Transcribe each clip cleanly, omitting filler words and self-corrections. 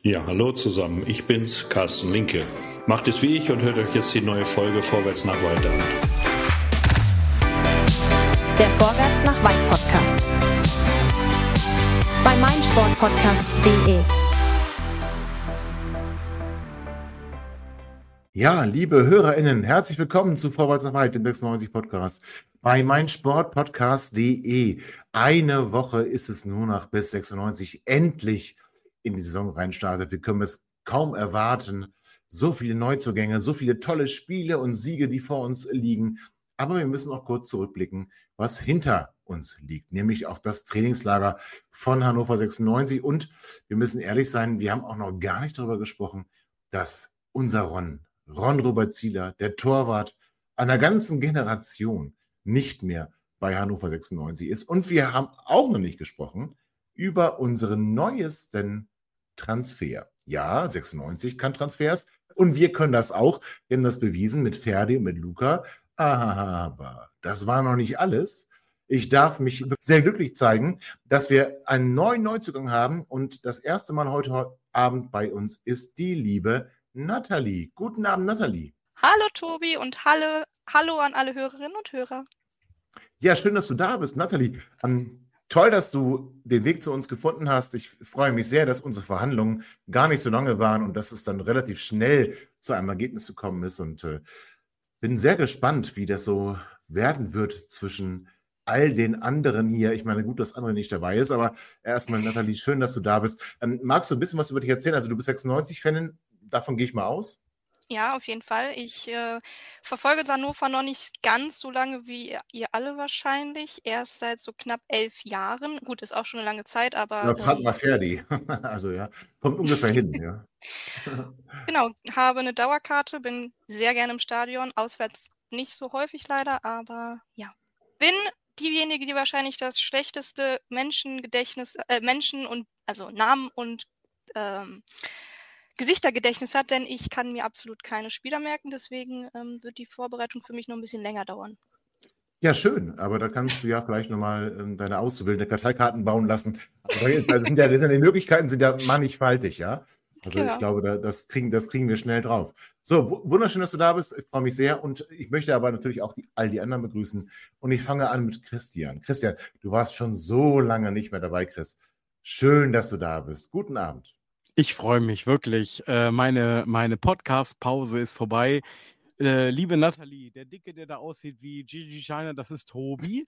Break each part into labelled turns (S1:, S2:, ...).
S1: Ja, hallo zusammen, ich bin's, Carsten Linke. Macht es wie ich und hört euch jetzt die neue Folge Vorwärts nach Weit an.
S2: Der Vorwärts nach Weit Podcast. Bei meinsportpodcast.de.
S3: Ja, liebe HörerInnen, herzlich willkommen zu Vorwärts nach Weit, dem 96 Podcast bei meinsportpodcast.de. Eine Woche ist es nur noch bis 96 endlich in die Saison reinstartet. Wir können es kaum erwarten. So viele Neuzugänge, so viele tolle Spiele und Siege, die vor uns liegen. Aber wir müssen auch kurz zurückblicken, was hinter uns liegt, nämlich auf das Trainingslager von Hannover 96. Und wir müssen ehrlich sein, wir haben auch noch gar nicht darüber gesprochen, dass unser Ron Robert Zieler, der Torwart einer ganzen Generation, nicht mehr bei Hannover 96 ist. Und wir haben auch noch nicht gesprochen über unseren neuesten Transfer. Ja, 96 kann Transfers und wir können das auch. Wir haben das bewiesen mit Ferdi und mit Luca. Aber das war noch nicht alles. Ich darf mich sehr glücklich zeigen, dass wir einen neuen Neuzugang haben und das erste Mal heute Abend bei uns ist die liebe Nathalie. Guten Abend, Nathalie.
S4: Hallo Tobi und hallo an alle Hörerinnen und Hörer.
S3: Ja, schön, dass du da bist, Nathalie. Toll, dass du den Weg zu uns gefunden hast. Ich freue mich sehr, dass unsere Verhandlungen gar nicht so lange waren und dass es dann relativ schnell zu einem Ergebnis gekommen ist. Und bin sehr gespannt, wie das so werden wird zwischen all den anderen hier. Ich meine, gut, dass andere nicht dabei ist, aber erstmal, Nathalie, schön, dass du da bist. Magst du ein bisschen was über dich erzählen? Also du bist 96-Fanin, davon gehe ich mal aus.
S4: Ja, auf jeden Fall. Ich verfolge Hannover noch nicht ganz so lange wie ihr alle wahrscheinlich. Erst seit so knapp 11 Jahren. Gut, ist auch schon eine lange Zeit, aber...
S3: Ja, frag mal Ferdi. Also ja, kommt ungefähr hin, ja.
S4: Genau, habe eine Dauerkarte, bin sehr gerne im Stadion, auswärts nicht so häufig leider, aber ja. Bin diejenige, die wahrscheinlich das schlechteste Menschengedächtnis, Namen und Gesichtergedächtnis hat, denn ich kann mir absolut keine Spieler merken, deswegen wird die Vorbereitung für mich noch ein bisschen länger dauern.
S3: Ja, schön, aber da kannst du ja vielleicht nochmal deine Auszubildende Karteikarten bauen lassen. Also die Möglichkeiten sind ja mannigfaltig, ja. Also
S4: Genau.
S3: ich glaube, das kriegen wir schnell drauf. So, wunderschön, dass du da bist. Ich freue mich sehr und ich möchte aber natürlich auch all die anderen begrüßen. Und ich fange an mit Christian. Christian, du warst schon so lange nicht mehr dabei, Chris. Schön, dass du da bist. Guten Abend.
S5: Ich freue mich wirklich. Meine Podcast-Pause ist vorbei. Liebe Nathalie, der Dicke, der da aussieht wie Gigi Scheiner, das ist Tobi.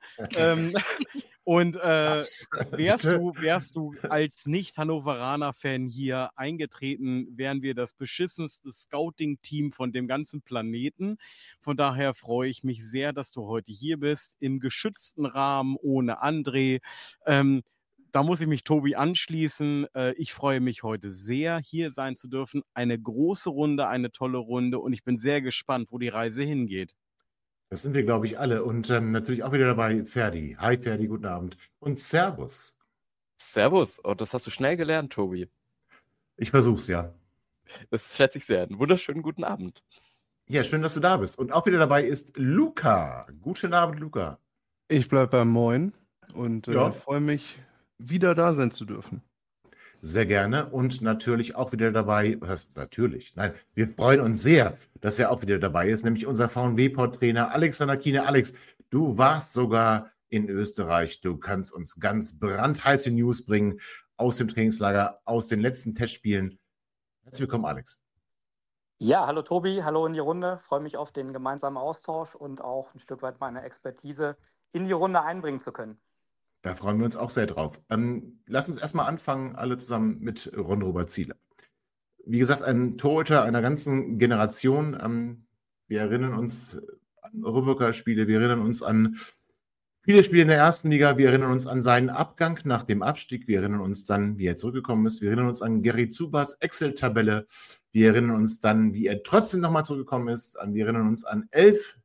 S5: Wärst du als Nicht-Hannoveraner-Fan hier eingetreten, wären wir das beschissenste Scouting-Team von dem ganzen Planeten. Von daher freue ich mich sehr, dass du heute hier bist, im geschützten Rahmen, ohne André. Da muss ich mich Tobi anschließen. Ich freue mich heute sehr, hier sein zu dürfen. Eine große Runde, eine tolle Runde und ich bin sehr gespannt, wo die Reise hingeht.
S3: Das sind wir, glaube ich, alle. Und natürlich auch wieder dabei Ferdi. Hi Ferdi, guten Abend. Und Servus.
S6: Servus. Oh, das hast du schnell gelernt, Tobi.
S3: Ich versuch's, ja.
S6: Das schätze ich sehr. Einen wunderschönen guten Abend.
S3: Ja, schön, dass du da bist. Und auch wieder dabei ist Luca. Guten Abend, Luca.
S7: Ich bleibe beim Moin und
S3: Ja.
S7: freue mich, wieder da sein zu dürfen.
S3: Sehr gerne und natürlich auch wieder dabei, was heißt natürlich, nein, wir freuen uns sehr, dass er auch wieder dabei ist, nämlich unser VNW-Pod-Trainer Alexander Kiene. Alex, du warst sogar in Österreich, du kannst uns ganz brandheiße News bringen aus dem Trainingslager, aus den letzten Testspielen. Herzlich willkommen, Alex.
S8: Ja, hallo Tobi, hallo in die Runde. Freue mich auf den gemeinsamen Austausch und auch ein Stück weit meine Expertise in die Runde einbringen zu können.
S3: Da freuen wir uns auch sehr drauf. Lass uns erstmal anfangen, alle zusammen mit Ron Robert Zieler. Wie gesagt, ein Torhüter einer ganzen Generation. Wir erinnern uns an Europapokalspiele, wir erinnern uns an viele Spiele in der ersten Liga, wir erinnern uns an seinen Abgang nach dem Abstieg, wir erinnern uns dann, wie er zurückgekommen ist, wir erinnern uns an Gary Zubas Excel-Tabelle, wir erinnern uns dann, wie er trotzdem nochmal zurückgekommen ist, wir erinnern uns an 11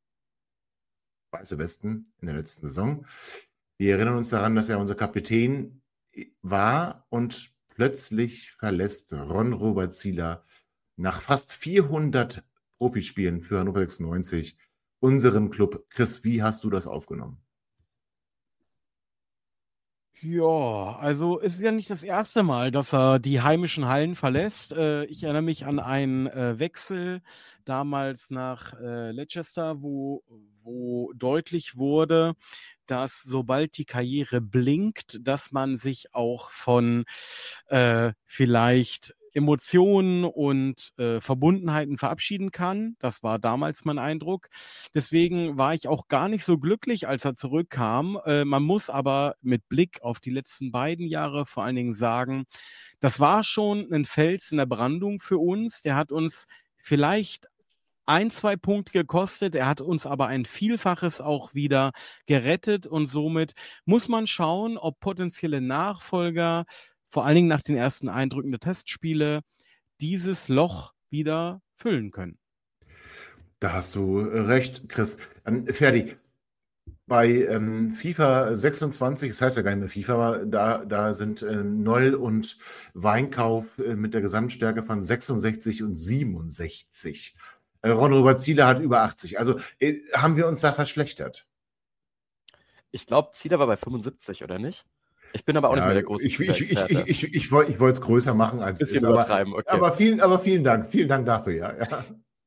S3: weiße Westen in der letzten Saison. Wir erinnern uns daran, dass er unser Kapitän war und plötzlich verlässt Ron Robert Zieler nach fast 400 Profispielen für Hannover 96 unseren Club. Chris, wie hast du das aufgenommen?
S5: Ja, also es ist ja nicht das erste Mal, dass er die heimischen Hallen verlässt. Ich erinnere mich an einen Wechsel damals nach Leicester, wo deutlich wurde, dass sobald die Karriere blinkt, dass man sich auch von vielleicht Emotionen und Verbundenheiten verabschieden kann. Das war damals mein Eindruck. Deswegen war ich auch gar nicht so glücklich, als er zurückkam. Man muss aber mit Blick auf die letzten beiden Jahre vor allen Dingen sagen, das war schon ein Fels in der Brandung für uns. Der hat uns vielleicht 1, 2 Punkte gekostet. Er hat uns aber ein Vielfaches auch wieder gerettet und somit muss man schauen, ob potenzielle Nachfolger, vor allen Dingen nach den ersten Eindrücken der Testspiele, dieses Loch wieder füllen können.
S3: Da hast du recht, Chris. Ferdi, bei FIFA 26, das heißt ja gar nicht mehr FIFA, aber da sind Noll und Weinkauf mit der Gesamtstärke von 66 und 67. Ron-Robert Zieler hat über 80. Also haben wir uns da verschlechtert?
S6: Ich glaube, Zieler war bei 75, oder nicht? Ich bin aber auch nicht mehr der große Zieler-Experte.
S3: Ich wollte es größer machen, als es ist.
S6: Übertreiben, okay.
S3: Aber vielen Dank. Vielen Dank dafür, ja.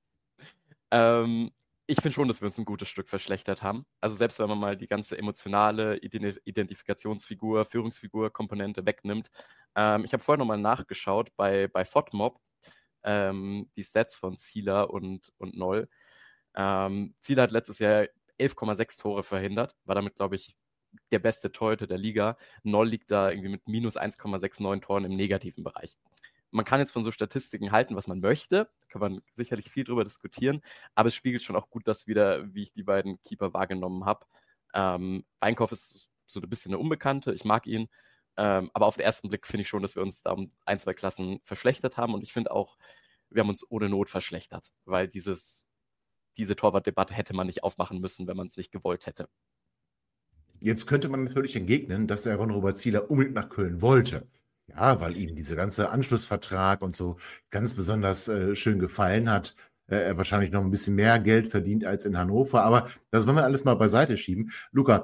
S6: Ich finde schon, dass wir uns ein gutes Stück verschlechtert haben. Also selbst wenn man mal die ganze emotionale Identifikationsfigur, Führungsfigur-Komponente wegnimmt. Ich habe vorher nochmal nachgeschaut bei FODMOB, die Stats von Zieler und Noll. Zieler hat letztes Jahr 11,6 Tore verhindert, war damit, glaube ich, der beste Torhüter der Liga. Noll liegt da irgendwie mit minus 1,69 Toren im negativen Bereich. Man kann jetzt von so Statistiken halten, was man möchte. Da kann man sicherlich viel drüber diskutieren. Aber es spiegelt schon auch gut das wieder, wie ich die beiden Keeper wahrgenommen habe. Weinkauf ist so ein bisschen eine Unbekannte. Ich mag ihn. Aber auf den ersten Blick finde ich schon, dass wir uns da um 1, 2 Klassen verschlechtert haben. Und ich finde auch, wir haben uns ohne Not verschlechtert. Weil diese Torwartdebatte hätte man nicht aufmachen müssen, wenn man es nicht gewollt hätte.
S3: Jetzt könnte man natürlich entgegnen, dass der Ron-Robert Zieler unbedingt nach Köln wollte. Ja, weil ihm dieser ganze Anschlussvertrag und so ganz besonders schön gefallen hat. Er wahrscheinlich noch ein bisschen mehr Geld verdient als in Hannover. Aber das wollen wir alles mal beiseite schieben. Luca,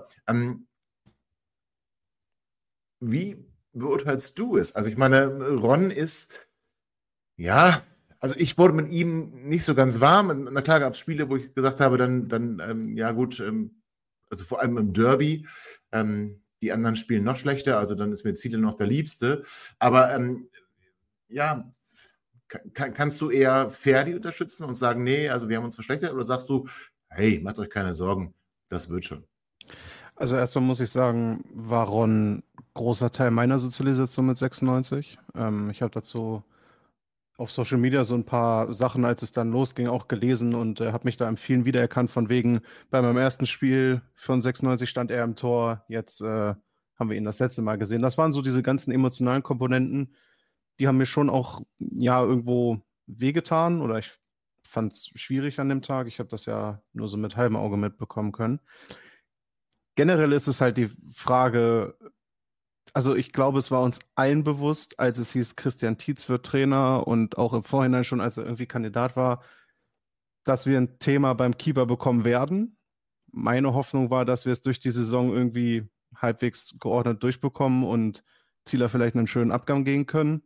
S3: wie beurteilst du es? Also ich meine, Ron ist, ja, also ich wurde mit ihm nicht so ganz warm. Na klar gab es Spiele, wo ich gesagt habe, dann ja gut, also vor allem im Derby, die anderen spielen noch schlechter, also dann ist mir Ziele noch der Liebste. Aber ja, kannst du eher Ferdi unterstützen und sagen, nee, also wir haben uns verschlechtert, oder sagst du, hey, macht euch keine Sorgen, das wird schon?
S7: Also erstmal muss ich sagen, war Ron großer Teil meiner Sozialisation mit 96. Ich habe dazu auf Social Media so ein paar Sachen, als es dann losging, auch gelesen und habe mich da in vielen wiedererkannt, von wegen, bei meinem ersten Spiel von 96 stand er im Tor, jetzt haben wir ihn das letzte Mal gesehen. Das waren so diese ganzen emotionalen Komponenten, die haben mir schon auch, ja, irgendwo wehgetan, oder ich fand es schwierig an dem Tag. Ich habe das ja nur so mit halbem Auge mitbekommen können. Generell ist es halt die Frage, also ich glaube, es war uns allen bewusst, als es hieß, Christian Tietz wird Trainer, und auch im Vorhinein schon, als er irgendwie Kandidat war, dass wir ein Thema beim Keeper bekommen werden. Meine Hoffnung war, dass wir es durch die Saison irgendwie halbwegs geordnet durchbekommen und Zieler vielleicht einen schönen Abgang gehen können.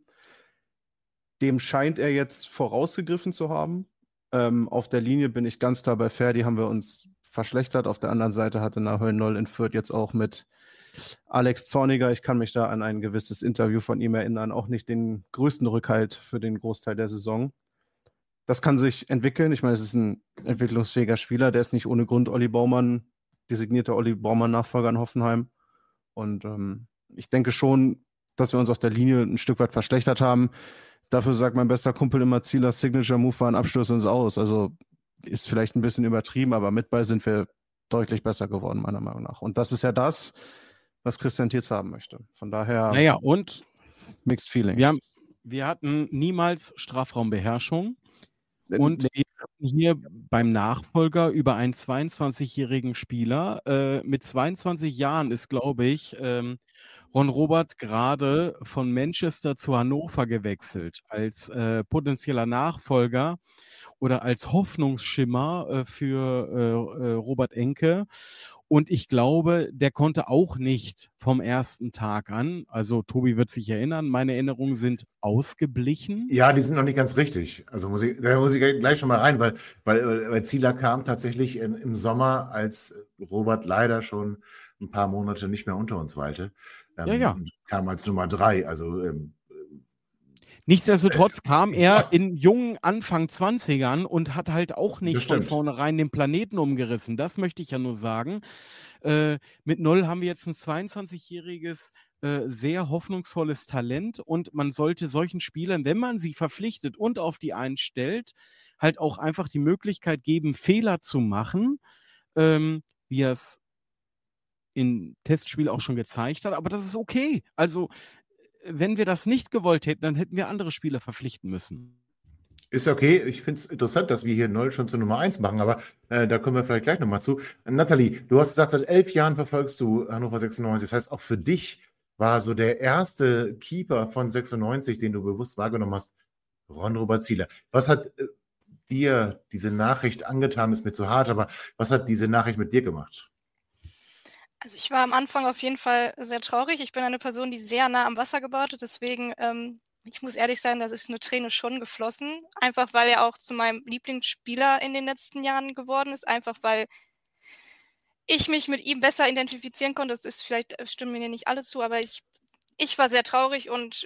S7: Dem scheint er jetzt vorausgegriffen zu haben. Auf der Linie bin ich ganz klar bei Ferdi, haben wir uns verschlechtert. Auf der anderen Seite hatte Nahuel Noll in Fürth jetzt auch mit Alex Zorniger, ich kann mich da an ein gewisses Interview von ihm erinnern, auch nicht den größten Rückhalt für den Großteil der Saison. Das kann sich entwickeln. Ich meine, es ist ein entwicklungsfähiger Spieler, der ist nicht ohne Grund Olli Baumann, designierter Olli Baumann-Nachfolger in Hoffenheim. Und ich denke schon, dass wir uns auf der Linie ein Stück weit verschlechtert haben. Dafür sagt mein bester Kumpel immer, Zielers Signature-Move war ein Abschluss ins Aus. Also ist vielleicht ein bisschen übertrieben, aber mit Ball sind wir deutlich besser geworden, meiner Meinung nach. Und das ist ja das, was Christian Tietz haben möchte. Von daher,
S5: naja, und
S7: mixed feelings.
S5: Wir hatten niemals Strafraumbeherrschung. Und wir hatten hier beim Nachfolger über einen 22-jährigen Spieler. Mit 22 Jahren ist, glaube ich, Ron-Robert gerade von Manchester zu Hannover gewechselt als potenzieller Nachfolger oder als Hoffnungsschimmer für Robert Enke. Und ich glaube, der konnte auch nicht vom ersten Tag an, also Tobi wird sich erinnern, meine Erinnerungen sind ausgeblichen.
S3: Ja, die sind noch nicht ganz richtig. Also da muss ich gleich schon mal rein, weil Zieler kam tatsächlich im Sommer, als Robert leider schon ein paar Monate nicht mehr unter uns weilte.
S5: Ja.
S3: Kam als Nummer 3. Also
S5: Nichtsdestotrotz kam er in jungen Anfang 20ern und hat halt auch
S3: Das
S5: nicht von
S3: stimmt.
S5: vornherein den Planeten umgerissen. Das möchte ich ja nur sagen. Mit 0 haben wir jetzt ein 22-jähriges, sehr hoffnungsvolles Talent und man sollte solchen Spielern, wenn man sie verpflichtet und auf die einstellt, halt auch einfach die Möglichkeit geben, Fehler zu machen, wie er es im Testspiel auch schon gezeigt hat. Aber das ist okay. Also, wenn wir das nicht gewollt hätten, dann hätten wir andere Spieler verpflichten müssen.
S3: Ist okay. Ich finde es interessant, dass wir hier 0 schon zur Nummer 1 machen, aber da kommen wir vielleicht gleich nochmal zu. Nathalie, du hast gesagt, seit 11 Jahren verfolgst du Hannover 96. Das heißt, auch für dich war so der erste Keeper von 96, den du bewusst wahrgenommen hast, Ron-Robert Zieler. Was hat dir diese Nachricht angetan? Ist mir zu hart, aber was hat diese Nachricht mit dir gemacht?
S4: Also ich war am Anfang auf jeden Fall sehr traurig. Ich bin eine Person, die sehr nah am Wasser gebaut hat. Deswegen, ich muss ehrlich sein, da ist eine Träne schon geflossen. Einfach weil er auch zu meinem Lieblingsspieler in den letzten Jahren geworden ist. Einfach weil ich mich mit ihm besser identifizieren konnte. Das ist vielleicht, stimmen mir nicht alle zu, aber ich war sehr traurig und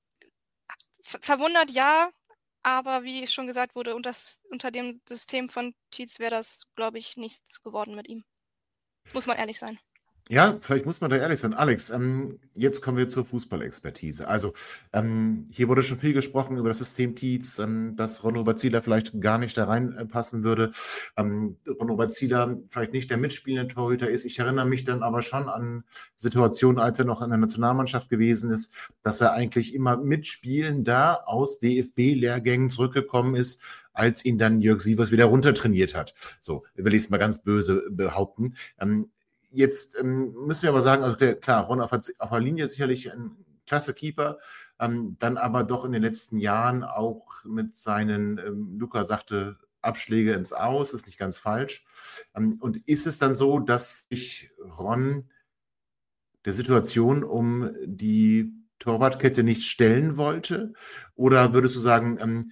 S4: verwundert, ja. Aber wie schon gesagt wurde, unter dem System von Tietz wäre das, glaube ich, nichts geworden mit ihm. Muss man ehrlich sein.
S3: Ja, vielleicht muss man da ehrlich sein. Alex, jetzt kommen wir zur Fußballexpertise. Also, hier wurde schon viel gesprochen über das System Tietz, dass Ron-Robert Zieler vielleicht gar nicht da reinpassen würde. Ron-Robert Zieler vielleicht nicht der mitspielende Torhüter ist. Ich erinnere mich dann aber schon an Situationen, als er noch in der Nationalmannschaft gewesen ist, dass er eigentlich immer mitspielen da aus DFB-Lehrgängen zurückgekommen ist, als ihn dann Jörg Sievers wieder runtertrainiert hat. So will ich es mal ganz böse behaupten. Jetzt müssen wir aber sagen, also klar, Ron auf der Linie sicherlich ein klasse Keeper, dann aber doch in den letzten Jahren auch mit seinen, Luca sagte, Abschläge ins Aus, ist nicht ganz falsch. Und ist es dann so, dass sich Ron der Situation um die Torwartkette nicht stellen wollte? Oder würdest du sagen,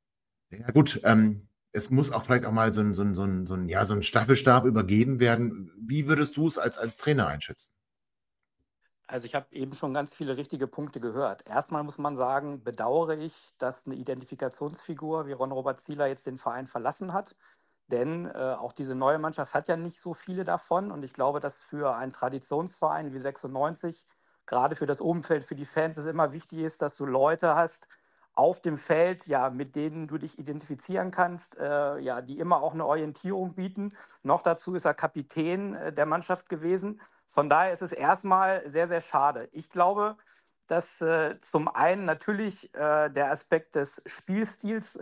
S3: ja gut, es muss auch vielleicht auch mal so ein Staffelstab übergeben werden. Wie würdest du es als Trainer einschätzen?
S8: Also ich habe eben schon ganz viele richtige Punkte gehört. Erstmal muss man sagen, bedauere ich, dass eine Identifikationsfigur wie Ron-Robert Zieler jetzt den Verein verlassen hat. Denn auch diese neue Mannschaft hat ja nicht so viele davon. Und ich glaube, dass für einen Traditionsverein wie 96, gerade für das Umfeld, für die Fans, es immer wichtig ist, dass du Leute hast auf dem Feld, ja, mit denen du dich identifizieren kannst, ja, die immer auch eine Orientierung bieten. Noch dazu ist er Kapitän der Mannschaft gewesen. Von daher ist es erstmal sehr, sehr schade. Ich glaube, dass zum einen natürlich der Aspekt des Spielstils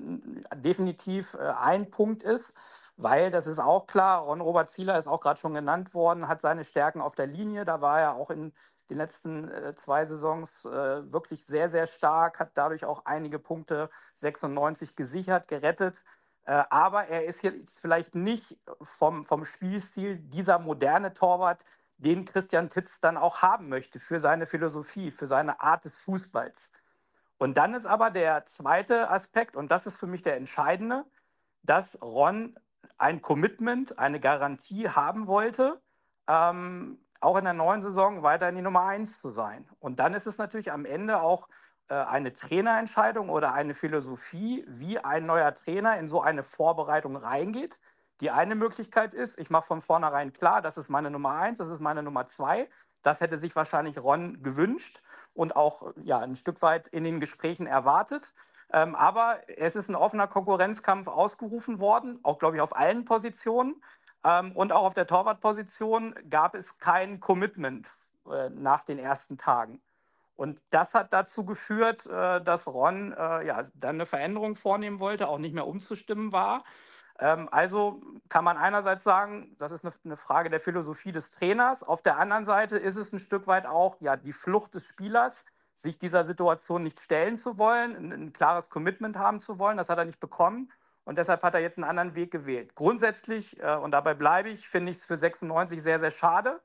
S8: definitiv ein Punkt ist, weil das ist auch klar, Ron-Robert Zieler ist auch gerade schon genannt worden, hat seine Stärken auf der Linie, da war er auch in den letzten 2 Saisons wirklich sehr, sehr stark, hat dadurch auch einige Punkte 96 gesichert, gerettet. Aber er ist jetzt vielleicht nicht vom Spielstil dieser moderne Torwart, den Christian Tietz dann auch haben möchte für seine Philosophie, für seine Art des Fußballs. Und dann ist aber der zweite Aspekt, und das ist für mich der entscheidende, dass Ron ein Commitment, eine Garantie haben wollte, auch in der neuen Saison weiterhin die Nummer 1 zu sein. Und dann ist es natürlich am Ende auch eine Trainerentscheidung oder eine Philosophie, wie ein neuer Trainer in so eine Vorbereitung reingeht. Die eine Möglichkeit ist, ich mache von vornherein klar, das ist meine Nummer 1, das ist meine Nummer 2. Das hätte sich wahrscheinlich Ron gewünscht und auch ja, ein Stück weit in den Gesprächen erwartet. Aber es ist ein offener Konkurrenzkampf ausgerufen worden, auch, glaube ich, auf allen Positionen. Und auch auf der Torwartposition gab es kein Commitment nach den ersten Tagen. Und das hat dazu geführt, dass Ron ja, dann eine Veränderung vornehmen wollte, auch nicht mehr umzustimmen war. Also kann man einerseits sagen, das ist eine Frage der Philosophie des Trainers. Auf der anderen Seite ist es ein Stück weit auch ja, die Flucht des Spielers, sich dieser Situation nicht stellen zu wollen, ein klares Commitment haben zu wollen. Das hat er nicht bekommen. und deshalb hat er jetzt einen anderen Weg gewählt. Grundsätzlich, und dabei bleibe ich, finde ich es für 96 sehr, sehr schade.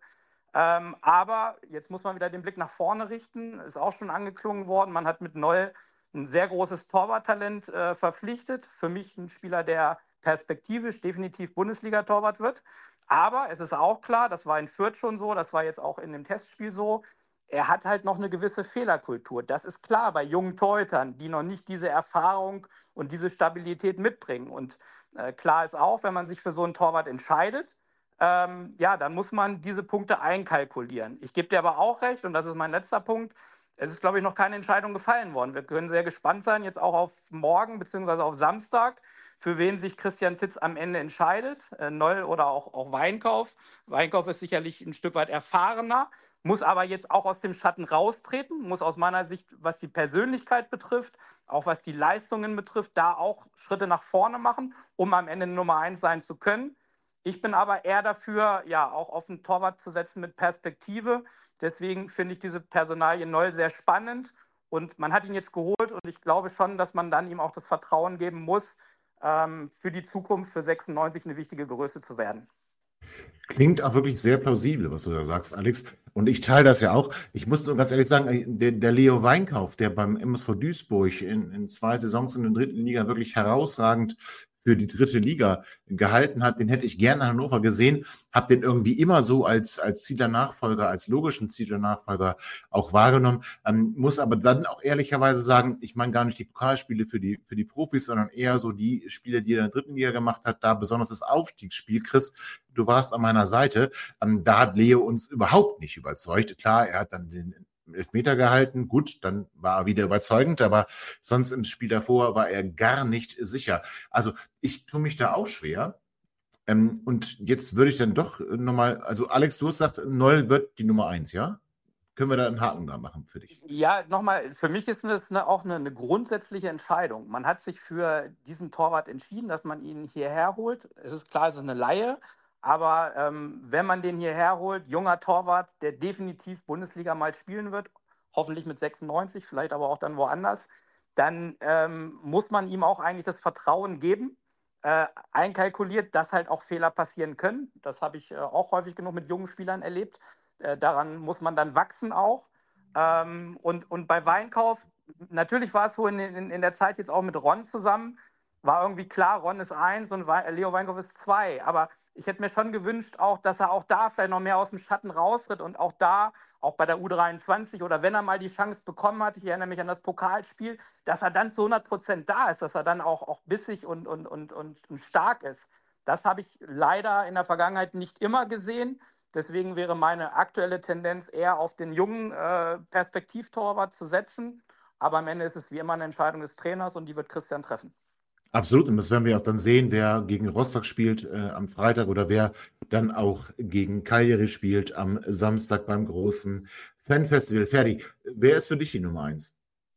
S8: Aber jetzt muss man wieder den Blick nach vorne richten. Ist auch schon angeklungen worden. Man hat mit Noll ein sehr großes Torwarttalent verpflichtet. Für mich ein Spieler, der perspektivisch definitiv Bundesliga-Torwart wird. Aber es ist auch klar, das war in Fürth schon so, das war jetzt auch in dem Testspiel so, er hat halt noch eine gewisse Fehlerkultur. Das ist klar bei jungen Torhütern, die noch nicht diese Erfahrung und diese Stabilität mitbringen. Und klar ist auch, wenn man sich für so einen Torwart entscheidet, ja, dann muss man diese Punkte einkalkulieren. Ich gebe dir aber auch recht, und das ist mein letzter Punkt, es ist, glaube ich, noch keine Entscheidung gefallen worden. Wir können sehr gespannt sein, jetzt auch auf morgen bzw. auf Samstag, für wen sich Christian Titz am Ende entscheidet, Noll oder auch Weinkauf. Weinkauf ist sicherlich ein Stück weit erfahrener, muss aber jetzt auch aus dem Schatten raustreten, muss aus meiner Sicht, was die Persönlichkeit betrifft, auch was die Leistungen betrifft, da auch Schritte nach vorne machen, um am Ende Nummer 1 sein zu können. Ich bin aber eher dafür, ja, auch auf einen Torwart zu setzen mit Perspektive. Deswegen finde ich diese Personalie Noll sehr spannend. Und man hat ihn jetzt geholt und ich glaube schon, dass man dann ihm auch das Vertrauen geben muss, für die Zukunft, für 96 eine wichtige Größe zu werden.
S3: Klingt auch wirklich sehr plausibel, was du da sagst, Alex. Und ich teile das ja auch. Ich muss nur ganz ehrlich sagen, der Leo Weinkauf, der beim MSV Duisburg in 2 Saisons in der 3. Liga wirklich herausragend für die 3. Liga gehalten hat, den hätte ich gerne in Hannover gesehen, habe den irgendwie immer so als Zieler-Nachfolger, als logischen Zieler-Nachfolger auch wahrgenommen, muss aber dann auch ehrlicherweise sagen, ich meine gar nicht die Pokalspiele für die Profis, sondern eher so die Spiele, die er in der 3. Liga gemacht hat, da besonders das Aufstiegsspiel. Chris, du warst an meiner Seite, da hat Leo uns überhaupt nicht überzeugt. Klar, er hat dann den Elfmeter gehalten, gut, dann war er wieder überzeugend, aber sonst im Spiel davor war er gar nicht sicher. Also ich tue mich da auch schwer. Und jetzt würde ich dann doch nochmal, also Alex, du hast gesagt, Noll wird die Nummer 1, ja? Können wir da einen Haken da machen für dich?
S8: Ja, nochmal, für mich ist das auch eine grundsätzliche Entscheidung. Man hat sich für diesen Torwart entschieden, dass man ihn hierher holt. Es ist klar, es ist eine Leihe. Aber wenn man den hierher holt, junger Torwart, der definitiv Bundesliga mal spielen wird, hoffentlich mit 96, vielleicht aber auch dann woanders, dann muss man ihm auch eigentlich das Vertrauen geben, einkalkuliert, dass halt auch Fehler passieren können. Das habe ich auch häufig genug mit jungen Spielern erlebt. Daran muss man dann wachsen auch. Und bei Weinkauf, natürlich war es so in der Zeit jetzt auch mit Ron zusammen, war irgendwie klar, Ron ist 1 und Leo Weinkauf ist 2. Aber ich hätte mir schon gewünscht, auch, dass er auch da vielleicht noch mehr aus dem Schatten raustritt und auch da, auch bei der U23 oder wenn er mal die Chance bekommen hat, ich erinnere mich an das Pokalspiel, dass er dann zu 100% da ist, dass er dann auch bissig und stark ist. Das habe ich leider in der Vergangenheit nicht immer gesehen. Deswegen wäre meine aktuelle Tendenz eher auf den jungen Perspektivtorwart zu setzen. Aber am Ende ist es wie immer eine Entscheidung des Trainers und die wird Christian treffen.
S3: Absolut, und das werden wir auch dann sehen, wer gegen Rostock spielt am Freitag oder wer dann auch gegen Cagliari spielt am Samstag beim großen Fanfestival. Ferdi, wer ist für dich die Nummer 1?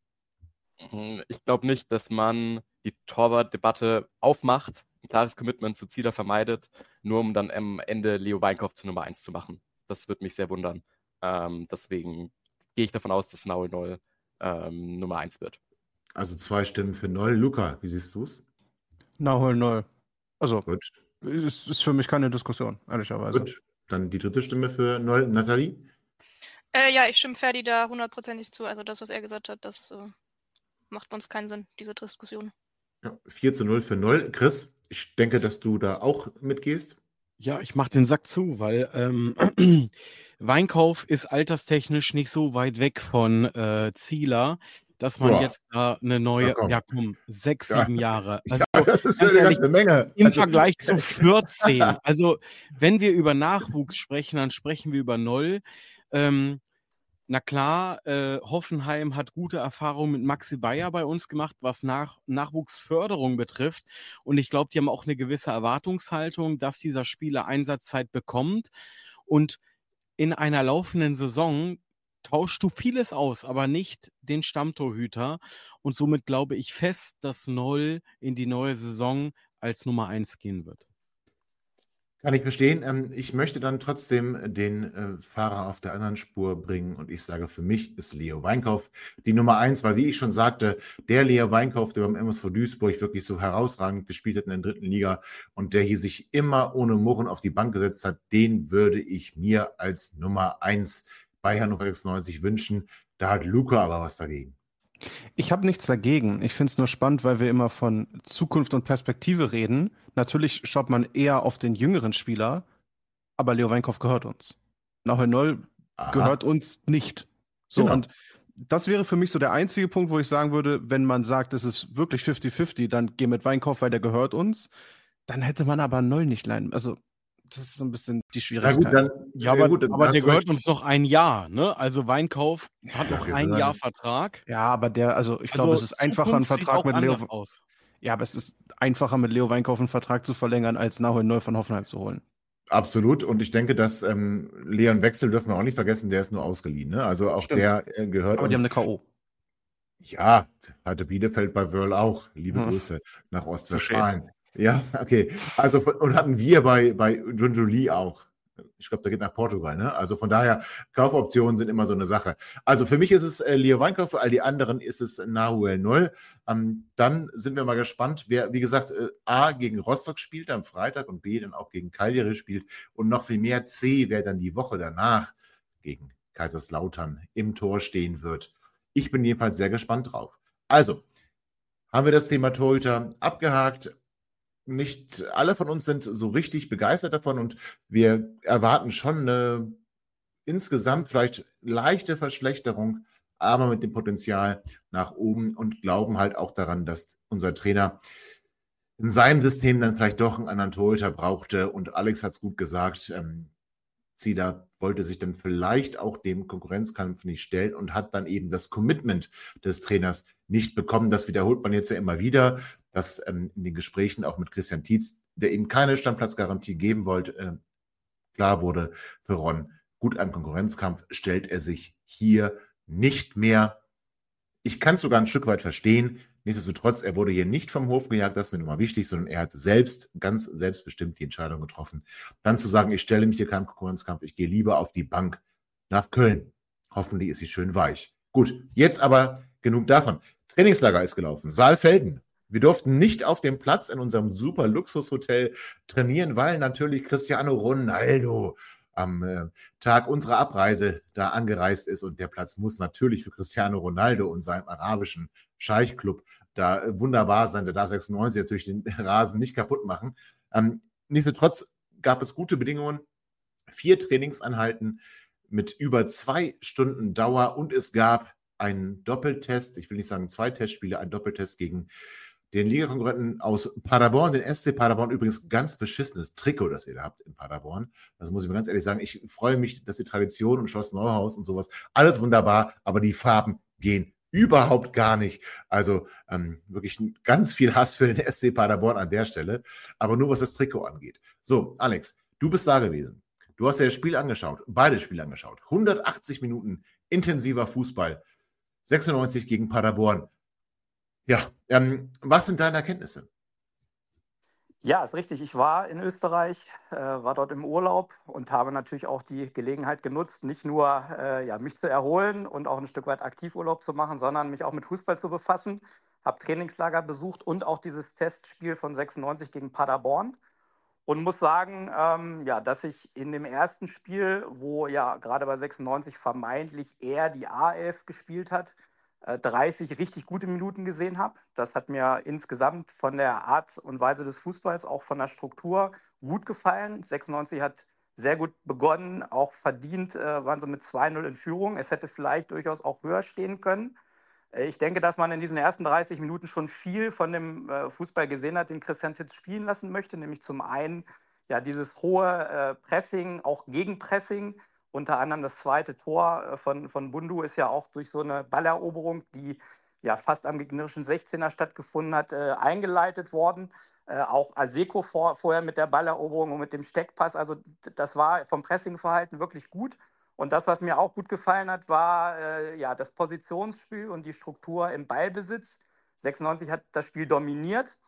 S6: Ich glaube nicht, dass man die Torwart-Debatte aufmacht, ein klares Commitment zu Zieler vermeidet, nur um dann am Ende Leo Weinkauf zur Nummer 1 zu machen. Das würde mich sehr wundern. Deswegen gehe ich davon aus, dass Noll Nummer 1 wird.
S3: Also 2 Stimmen für Noll. Luca, wie siehst du es?
S7: Noll. Also,
S3: Gut.
S7: ist für mich keine Diskussion, ehrlicherweise.
S3: Gut, dann die 3. Stimme für Noll. Nathalie?
S4: Ja, ich stimme Ferdi da 100%ig zu. Also das, was er gesagt hat, das macht sonst keinen Sinn, diese Diskussion.
S3: Ja, 4:0 für Noll. Chris, ich denke, dass du da auch mitgehst.
S5: Ja, ich mache den Sack zu, weil Weinkauf ist alterstechnisch nicht so weit weg von Zieler, dass man jetzt da eine neue, 6, 7 Jahre. Also,
S3: das ist ja eine ganze Menge.
S5: Im Vergleich zu 14. Also, wenn wir über Nachwuchs sprechen, dann sprechen wir über Noll. Na klar, Hoffenheim hat gute Erfahrungen mit Maxi Bayer bei uns gemacht, was Nachwuchsförderung betrifft. Und ich glaube, die haben auch eine gewisse Erwartungshaltung, dass dieser Spieler Einsatzzeit bekommt. Und in einer laufenden Saison tauschst du vieles aus, aber nicht den Stammtorhüter. Und somit glaube ich fest, dass Noll in die neue Saison als Nummer 1 gehen wird.
S3: Kann ich verstehen. Ich möchte dann trotzdem den Fahrer auf der anderen Spur bringen und ich sage, für mich ist Leo Weinkauf die Nummer 1, weil wie ich schon sagte, der Leo Weinkauf, der beim MSV Duisburg wirklich so herausragend gespielt hat in der 3. Liga und der hier sich immer ohne Murren auf die Bank gesetzt hat, den würde ich mir als Nummer 1 bei Hannover 96 wünschen. Da hat Luca aber was dagegen.
S7: Ich habe nichts dagegen. Ich finde es nur spannend, weil wir immer von Zukunft und Perspektive reden. Natürlich schaut man eher auf den jüngeren Spieler, aber Leo Weinkauf gehört uns. Nahel Noll gehört uns nicht. So,
S3: Genau.
S7: und das wäre für mich so der einzige Punkt, wo ich sagen würde, wenn man sagt, es ist wirklich 50-50, dann geh mit Weinkauf, weil der gehört uns. Dann hätte man aber Noll nicht leihen. Also, das ist so ein bisschen die
S3: Na
S7: Schwierigkeit.
S3: gut, dann,
S5: Ja, aber,
S3: gut, dann
S5: aber
S3: hast
S5: der
S3: du
S5: gehört
S3: recht.
S5: uns noch ein Jahr, ne? Also Weinkauf hat
S3: Ja,
S5: noch
S3: wir
S5: ein
S3: hören-
S5: Jahr Vertrag.
S7: Ja, aber ich glaube, es ist einfacher, einen
S5: Zukunft sieht
S7: Vertrag
S5: auch
S7: mit Leo.
S5: anders aus.
S7: Ja, aber es ist einfacher, mit Leo Weinkauf einen Vertrag zu verlängern, als Nahel Noll von Hoffenheim zu holen.
S3: Absolut. Und ich denke, dass Leon Wechsel dürfen wir auch nicht vergessen, der ist nur ausgeliehen. Ne? Also auch
S7: Stimmt.
S3: der gehört
S7: Aber die
S3: uns.
S7: haben eine K.O.
S3: Ja, hatte Bielefeld bei Wörl auch. Liebe
S7: Hm.
S3: Grüße nach Ostwestfalen. Ja, okay. Also und hatten wir bei Junjuli auch. Ich glaube, der geht nach Portugal. Ne? Also von daher, Kaufoptionen sind immer so eine Sache. Also für mich ist es Leo Weinkauf, für all die anderen ist es Nahuel Noll. Dann sind wir mal gespannt, wer, wie gesagt, A, gegen Rostock spielt am Freitag und B, dann auch gegen Cagliari spielt und noch viel mehr C, wer dann die Woche danach gegen Kaiserslautern im Tor stehen wird. Ich bin jedenfalls sehr gespannt drauf. Also, haben wir das Thema Torhüter abgehakt. Nicht alle von uns sind so richtig begeistert davon und wir erwarten schon eine insgesamt vielleicht leichte Verschlechterung, aber mit dem Potenzial nach oben und glauben halt auch daran, dass unser Trainer in seinem System dann vielleicht doch einen anderen Torhüter brauchte und Alex hat es gut gesagt, Zieler wollte sich dann vielleicht auch dem Konkurrenzkampf nicht stellen und hat dann eben das Commitment des Trainers nicht bekommen. Das wiederholt man jetzt ja immer wieder, dass in den Gesprächen auch mit Christian Tietz, der eben keine Standplatzgarantie geben wollte, klar wurde für Ron, gut, einen Konkurrenzkampf stellt er sich hier nicht mehr. Ich kann es sogar ein Stück weit verstehen. Nichtsdestotrotz, er wurde hier nicht vom Hof gejagt, das ist mir nochmal wichtig, sondern er hat selbst, ganz selbstbestimmt die Entscheidung getroffen, dann zu sagen, ich stelle mich hier keinem Konkurrenzkampf, ich gehe lieber auf die Bank nach Köln. Hoffentlich ist sie schön weich. Gut, jetzt aber genug davon. Trainingslager ist gelaufen. Saalfelden. Wir durften nicht auf dem Platz in unserem super Luxushotel trainieren, weil natürlich Cristiano Ronaldo am Tag unserer Abreise da angereist ist und der Platz muss natürlich für Cristiano Ronaldo und seinem arabischen Scheichclub da wunderbar sein. Der darf 96 natürlich den Rasen nicht kaputt machen. Nichtsdestotrotz gab es gute Bedingungen, 4 Trainingseinheiten mit über 2 Stunden Dauer und es gab einen Doppeltest, ich will nicht sagen 2 Testspiele, einen Doppeltest gegen den Ligakonkurrenten aus Paderborn, den SC Paderborn, übrigens ganz beschissenes Trikot, das ihr da habt in Paderborn. Das muss ich mir ganz ehrlich sagen. Ich freue mich, dass die Tradition und Schloss Neuhaus und sowas, alles wunderbar, aber die Farben gehen überhaupt gar nicht. Also wirklich ganz viel Hass für den SC Paderborn an der Stelle, aber nur was das Trikot angeht. So, Alex, du bist da gewesen. Du hast dir das Spiel angeschaut, beide Spiele angeschaut. 180 Minuten intensiver Fußball. 96 gegen Paderborn. Ja, was sind deine Erkenntnisse?
S8: Ja, ist richtig. Ich war in Österreich, war dort im Urlaub und habe natürlich auch die Gelegenheit genutzt, nicht nur mich zu erholen und auch ein Stück weit Aktivurlaub zu machen, sondern mich auch mit Fußball zu befassen. Habe Trainingslager besucht und auch dieses Testspiel von 96 gegen Paderborn. Und muss sagen, dass ich in dem ersten Spiel, wo ja gerade bei 96 vermeintlich eher die A11 gespielt hat, 30 richtig gute Minuten gesehen habe. Das hat mir insgesamt von der Art und Weise des Fußballs, auch von der Struktur gut gefallen. 96 hat sehr gut begonnen, auch verdient, waren sie mit 2-0 in Führung. Es hätte vielleicht durchaus auch höher stehen können. Ich denke, dass man in diesen ersten 30 Minuten schon viel von dem Fußball gesehen hat, den Christian Tietz spielen lassen möchte, nämlich zum einen ja dieses hohe Pressing, auch Gegenpressing. Unter anderem das zweite Tor von Bundu ist ja auch durch so eine Balleroberung, die ja fast am gegnerischen 16er stattgefunden hat, eingeleitet worden. Auch Aseko vorher mit der Balleroberung und mit dem Steckpass. Also das war vom Pressingverhalten wirklich gut. Und das, was mir auch gut gefallen hat, war das Positionsspiel und die Struktur im Ballbesitz. 96 hat das Spiel dominiert.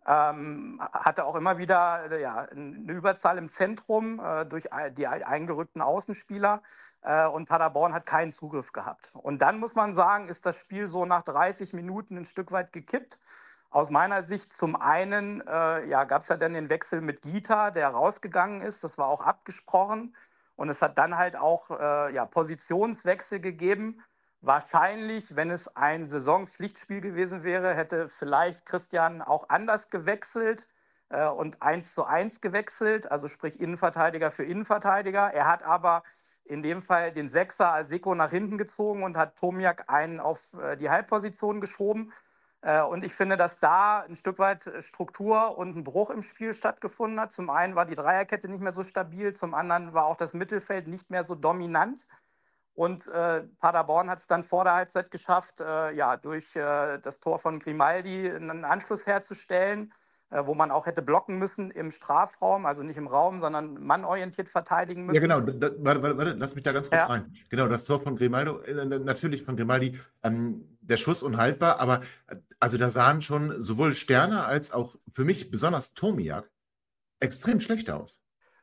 S8: Hatte auch immer wieder eine Überzahl im Zentrum durch die eingerückten Außenspieler. Und Paderborn hat keinen Zugriff gehabt. Und dann muss man sagen, ist das Spiel so nach 30 Minuten ein Stück weit gekippt. Aus meiner Sicht zum einen gab es ja dann den Wechsel mit Gita, der rausgegangen ist. Das war auch abgesprochen. Und es hat dann halt auch Positionswechsel gegeben. Wahrscheinlich, wenn es ein Saisonpflichtspiel gewesen wäre, hätte vielleicht Christian auch anders gewechselt und 1:1 gewechselt, also sprich Innenverteidiger für Innenverteidiger. Er hat aber in dem Fall den Sechser Aseko nach hinten gezogen und hat Tomiak einen auf die Halbposition geschoben. Und ich finde, dass da ein Stück weit Struktur und ein Bruch im Spiel stattgefunden hat. Zum einen war die Dreierkette nicht mehr so stabil, zum anderen war auch das Mittelfeld nicht mehr so dominant. Und Paderborn hat es dann vor der Halbzeit geschafft, durch das Tor von Grimaldi einen Anschluss herzustellen, wo man auch hätte blocken müssen im Strafraum, also nicht im Raum, sondern mannorientiert verteidigen müssen.
S3: Ja, genau. Warte, lass mich da ganz kurz rein. Genau, das Tor von Grimaldo, natürlich von Grimaldi, der Schuss unhaltbar, aber also da sahen schon sowohl Sterne als auch für mich besonders Tomiak extrem schlecht aus.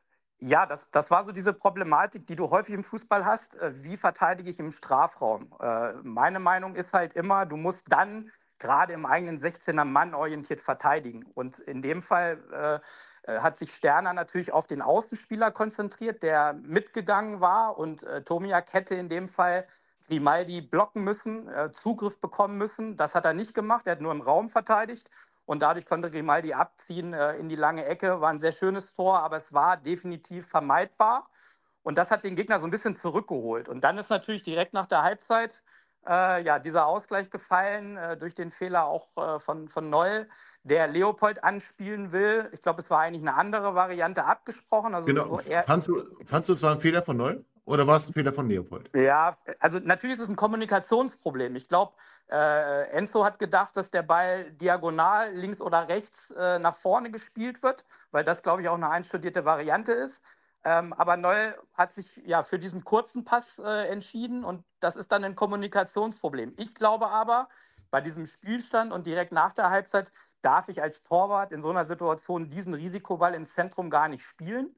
S8: Ja, das war so diese Problematik, die du häufig im Fußball hast. Wie verteidige ich im Strafraum? Meine Meinung ist halt immer, du musst dann gerade im eigenen 16er Mann orientiert verteidigen. Und in dem Fall hat sich Sterner natürlich auf den Außenspieler konzentriert, der mitgegangen war. Und Tomiak hätte in dem Fall Grimaldi blocken müssen, Zugriff bekommen müssen. Das hat er nicht gemacht, er hat nur im Raum verteidigt. Und dadurch konnte Grimaldi abziehen in die lange Ecke. War ein sehr schönes Tor, aber es war definitiv vermeidbar. Und das hat den Gegner so ein bisschen zurückgeholt. Und dann ist natürlich direkt nach der Halbzeit dieser Ausgleich gefallen durch den Fehler auch von Noll, der Leopold anspielen will. Ich glaube, es war eigentlich eine andere Variante abgesprochen. Also
S3: genau.
S8: So
S3: fandst du, es war ein Fehler von Noll? Oder war es ein Fehler von Leopold?
S8: Ja, also natürlich ist es ein Kommunikationsproblem. Ich glaube, Enzo hat gedacht, dass der Ball diagonal links oder rechts nach vorne gespielt wird, weil das, glaube ich, auch eine einstudierte Variante ist. Aber Noll hat sich für diesen kurzen Pass entschieden und das ist dann ein Kommunikationsproblem. Ich glaube aber, bei diesem Spielstand und direkt nach der Halbzeit darf ich als Torwart in so einer Situation diesen Risikoball ins Zentrum gar nicht spielen.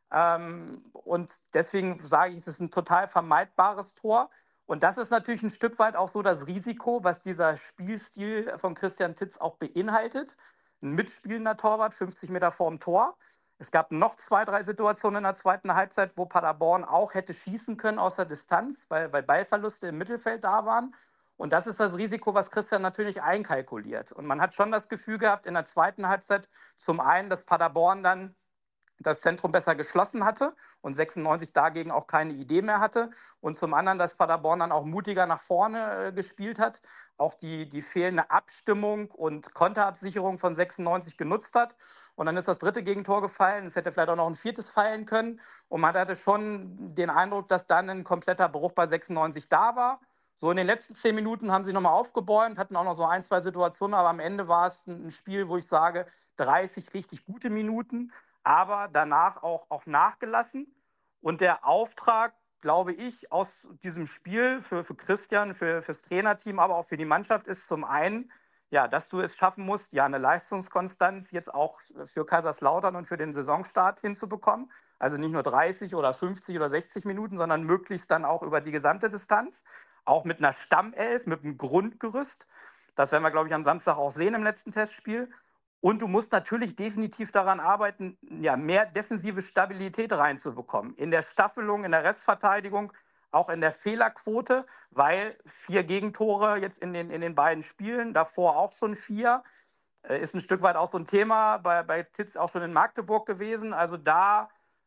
S8: Und deswegen sage ich, es ist ein total vermeidbares Tor. Und das ist natürlich ein Stück weit auch so das Risiko, was dieser Spielstil von Christian Titz auch beinhaltet. Ein mitspielender Torwart, 50 Meter vorm Tor. Es gab noch 2, 3 Situationen in der zweiten Halbzeit, wo Paderborn auch hätte schießen können aus der Distanz, weil Ballverluste im Mittelfeld da waren. Und das ist das Risiko, was Christian natürlich einkalkuliert. Und man hat schon das Gefühl gehabt in der zweiten Halbzeit, zum einen, dass Paderborn dann das Zentrum besser geschlossen hatte und 96 dagegen auch keine Idee mehr hatte. Und zum anderen, dass Paderborn dann auch mutiger nach vorne gespielt hat, auch die fehlende Abstimmung und Konterabsicherung von 96 genutzt hat. Und dann ist das dritte Gegentor gefallen. Es hätte vielleicht auch noch ein viertes fallen können. Und man hatte schon den Eindruck, dass dann ein kompletter Bruch bei 96 da war. So in den letzten 10 Minuten haben sie nochmal aufgebäumt, hatten auch noch so 1, 2 Situationen. Aber am Ende war es ein Spiel, wo ich sage, 30 richtig gute Minuten, aber danach auch nachgelassen. Und der Auftrag, glaube ich, aus diesem Spiel für Christian, fürs Trainerteam, aber auch für die Mannschaft ist zum einen, dass du es schaffen musst, eine Leistungskonstanz jetzt auch für Kaiserslautern und für den Saisonstart hinzubekommen. Also nicht nur 30 oder 50 oder 60 Minuten, sondern möglichst dann auch über die gesamte Distanz. Auch mit einer Stammelf, mit einem Grundgerüst. Das werden wir, glaube ich, am Samstag auch sehen im letzten Testspiel. Und du musst natürlich definitiv daran arbeiten, mehr defensive Stabilität reinzubekommen. In der Staffelung, in der Restverteidigung, auch in der Fehlerquote, weil 4 Gegentore jetzt in den beiden Spielen, davor auch schon 4, ist ein Stück weit auch so ein Thema, bei Titz auch schon in Magdeburg gewesen. Also da,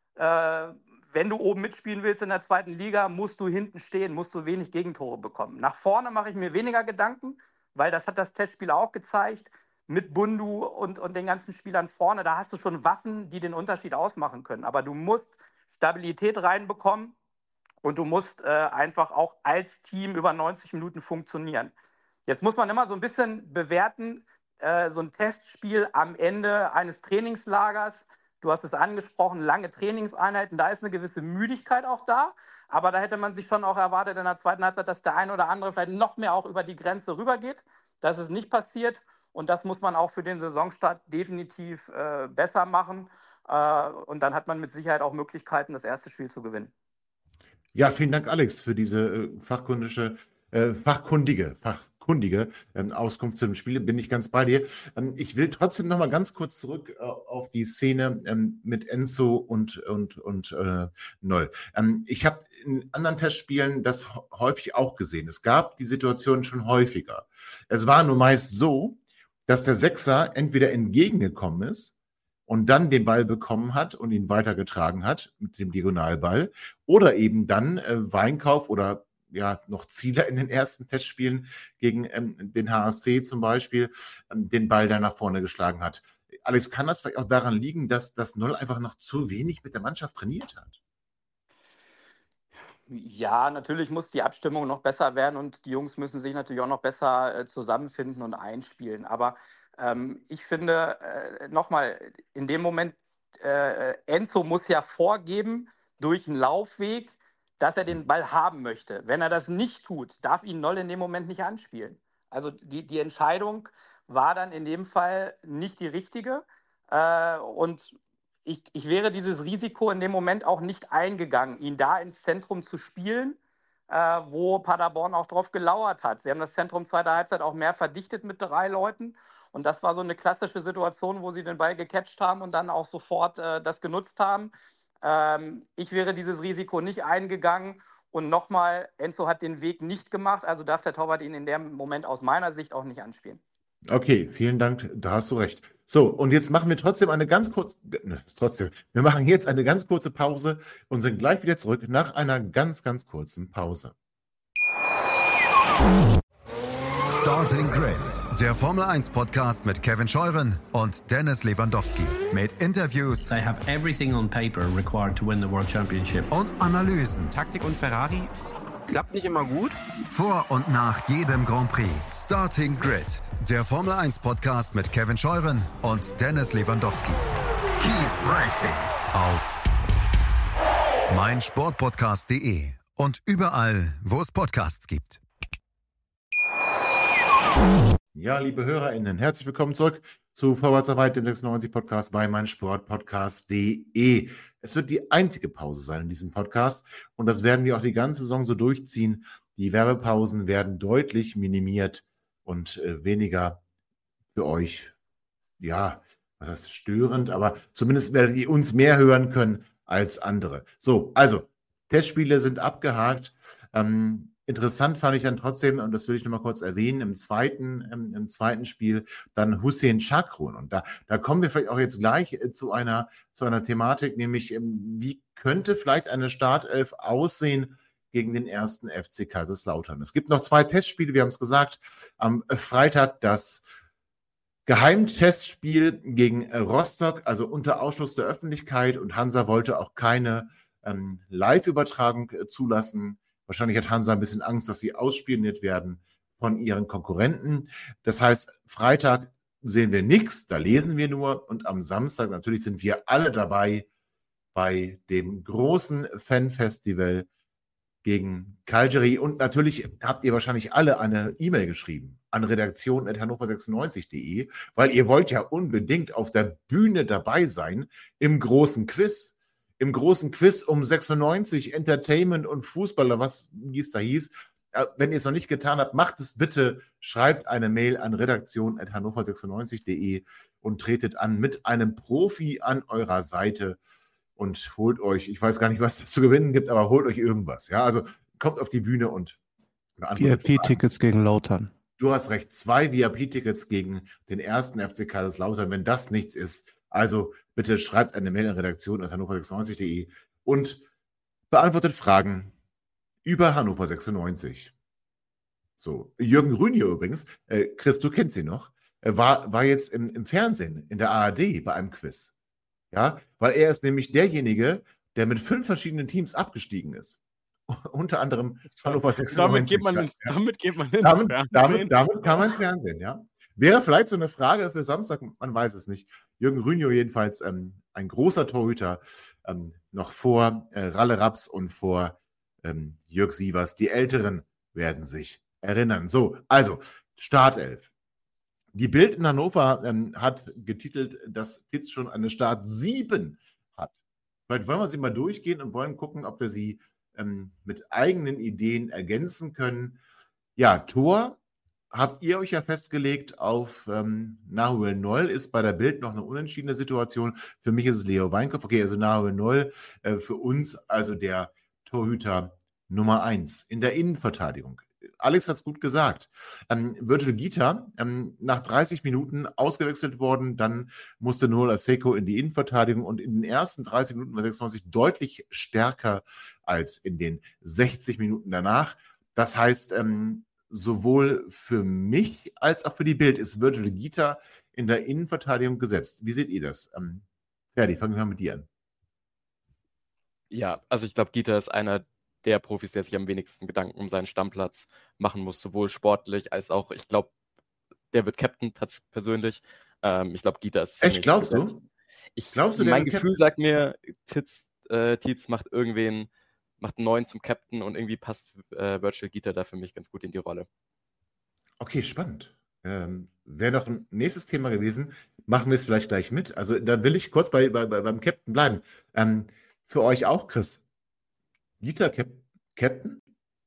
S8: wenn du oben mitspielen willst in der zweiten Liga, musst du hinten stehen, musst du wenig Gegentore bekommen. Nach vorne mache ich mir weniger Gedanken, weil das hat das Testspiel auch gezeigt. Mit Bundu und den ganzen Spielern vorne, da hast du schon Waffen, die den Unterschied ausmachen können. Aber du musst Stabilität reinbekommen und du musst einfach auch als Team über 90 Minuten funktionieren. Jetzt muss man immer so ein bisschen bewerten, so ein Testspiel am Ende eines Trainingslagers. Du hast es angesprochen, lange Trainingseinheiten, da ist eine gewisse Müdigkeit auch da. Aber da hätte man sich schon auch erwartet in der zweiten Halbzeit, dass der eine oder andere vielleicht noch mehr auch über die Grenze rübergeht. Das ist nicht passiert und das muss man auch für den Saisonstart definitiv besser machen. Und dann hat man mit Sicherheit auch Möglichkeiten, das erste Spiel zu gewinnen.
S3: Ja, vielen Dank, Alex, für diese fachkundige Auskunft zu dem Spiel. Bin ich ganz bei dir. Ich will trotzdem noch mal ganz kurz zurück auf die Szene mit Enzo und Noll. Ich habe in anderen Testspielen das häufig auch gesehen. Es gab die Situation schon häufiger. Es war nur meist so, dass der Sechser entweder entgegengekommen ist und dann den Ball bekommen hat und ihn weitergetragen hat mit dem Diagonalball oder eben dann Weinkauf oder ja noch Zieler in den ersten Testspielen gegen den HSC zum Beispiel den Ball da nach vorne geschlagen hat. Alex, kann das vielleicht auch daran liegen, dass das Noll einfach noch zu wenig mit der Mannschaft trainiert hat?
S8: Ja, natürlich muss die Abstimmung noch besser werden und die Jungs müssen sich natürlich auch noch besser zusammenfinden und einspielen. Aber ich finde, nochmal, in dem Moment, Enzo muss ja vorgeben durch einen Laufweg, dass er den Ball haben möchte. Wenn er das nicht tut, darf ihn Noll in dem Moment nicht anspielen. Also die Entscheidung war dann in dem Fall nicht die richtige. Und ich wäre dieses Risiko in dem Moment auch nicht eingegangen, ihn da ins Zentrum zu spielen, wo Paderborn auch drauf gelauert hat. Sie haben das Zentrum zweiter Halbzeit auch mehr verdichtet mit 3 Leuten. Und das war so eine klassische Situation, wo sie den Ball gecatcht haben und dann auch sofort das genutzt haben. Ich wäre dieses Risiko nicht eingegangen. Und nochmal, Enzo hat den Weg nicht gemacht, also darf der Torwart ihn in dem Moment aus meiner Sicht auch nicht anspielen.
S3: Okay, vielen Dank, da hast du recht. So, und jetzt machen wir trotzdem wir machen jetzt eine ganz kurze Pause und sind gleich wieder zurück nach einer ganz, ganz kurzen Pause.
S9: Starting Grid, der Formel 1 Podcast mit Kevin Scheuren und Dennis Lewandowski. Mit Interviews.
S10: They have everything on paper required to win the World Championship.
S9: Und Analysen.
S11: Taktik und Ferrari klappt nicht immer gut.
S9: Vor und nach jedem Grand Prix. Starting Grid, der Formel 1 Podcast mit Kevin Scheuren und Dennis Lewandowski. Keep racing auf meinsportpodcast.de und überall, wo es Podcasts gibt.
S3: Ja, liebe HörerInnen, herzlich willkommen zurück zu Vorwärts nach Weit, dem 96 Podcast bei meinsportpodcast.de. Es wird die einzige Pause sein in diesem Podcast und das werden wir auch die ganze Saison so durchziehen. Die Werbepausen werden deutlich minimiert und weniger für euch, ja, was heißt störend, aber zumindest werdet ihr uns mehr hören können als andere. So, also, Testspiele sind abgehakt. Interessant fand ich dann trotzdem, und das will ich nochmal kurz erwähnen, im zweiten Spiel dann Hüseyin Çakırhan. Und da kommen wir vielleicht auch jetzt gleich zu einer Thematik, nämlich wie könnte vielleicht eine Startelf aussehen gegen den ersten FC Kaiserslautern. Es gibt noch 2 Testspiele, wir haben es gesagt, am Freitag das Geheimtestspiel gegen Rostock, also unter Ausschluss der Öffentlichkeit, und Hansa wollte auch keine Live-Übertragung zulassen. Wahrscheinlich hat Hansa ein bisschen Angst, dass sie ausspioniert werden von ihren Konkurrenten. Das heißt, Freitag sehen wir nichts, da lesen wir nur. Und am Samstag natürlich sind wir alle dabei bei dem großen Fanfestival gegen Cagliari. Und natürlich habt ihr wahrscheinlich alle eine E-Mail geschrieben an redaktion@hannover96.de, weil ihr wollt ja unbedingt auf der Bühne dabei sein im großen Quiz. Im großen Quiz um 96, Entertainment und Fußballer, wie es da hieß. Wenn ihr es noch nicht getan habt, macht es bitte. Schreibt eine Mail an redaktion@hannover96.de und tretet an mit einem Profi an eurer Seite und holt euch, ich weiß gar nicht, was es zu gewinnen gibt, aber holt euch irgendwas. Ja, also kommt auf die Bühne und beantwortet
S7: VIP-Tickets gegen Lautern.
S3: Du hast recht, 2 VIP-Tickets gegen den ersten FC Kaiserslautern. Wenn das nichts ist, also bitte schreibt eine Mail an redaktion@hannover96.de und beantwortet Fragen über Hannover 96. So, Jürgen Rünio übrigens, Chris, du kennst ihn noch, war jetzt im Fernsehen, in der ARD bei einem Quiz. Ja, weil er ist nämlich derjenige, der mit 5 verschiedenen Teams abgestiegen ist. Unter anderem Hannover 96.
S5: Damit geht man ins Fernsehen.
S3: Damit kann man ins Fernsehen, ja. Wäre vielleicht so eine Frage für Samstag, man weiß es nicht. Jürgen Rünio jedenfalls ein großer Torhüter, noch vor Ralle Raps und vor Jörg Sievers. Die Älteren werden sich erinnern. So, also Startelf. Die Bild in Hannover hat getitelt, dass Titz schon eine Start 7 hat. Vielleicht wollen wir sie mal durchgehen und wollen gucken, ob wir sie mit eigenen Ideen ergänzen können. Ja, Tor habt ihr euch ja festgelegt auf Nahuel Noll, ist bei der Bild noch eine unentschiedene Situation. Für mich ist es Leo Weinkopf. Okay, also Nahuel Noll für uns also der Torhüter Nummer 1 in der Innenverteidigung. Alex hat es gut gesagt. Virgil Gita, nach 30 Minuten ausgewechselt worden, dann musste Noel Asseco in die Innenverteidigung und in den ersten 30 Minuten bei 96 deutlich stärker als in den 60 Minuten danach. Das heißt, sowohl für mich als auch für die Bild ist Virgil Gita in der Innenverteidigung gesetzt. Wie seht ihr das? Ferdi, fangen wir mal mit dir an.
S6: Ja, also ich glaube, Gita ist einer der Profis, der sich am wenigsten Gedanken um seinen Stammplatz machen muss, sowohl sportlich als auch, ich glaube, der wird Captain persönlich. Ich glaube, Gita ist
S3: echt, glaubst
S6: gesetzt.
S3: Du?
S6: Mein Gefühl sagt mir, Tietz macht einen neuen zum Captain und irgendwie passt Virgil Gita da für mich ganz gut in die Rolle.
S3: Okay, spannend. Wäre noch ein nächstes Thema gewesen, machen wir es vielleicht gleich mit. Also da will ich kurz beim Captain bleiben. Für euch auch, Chris. Gita Captain?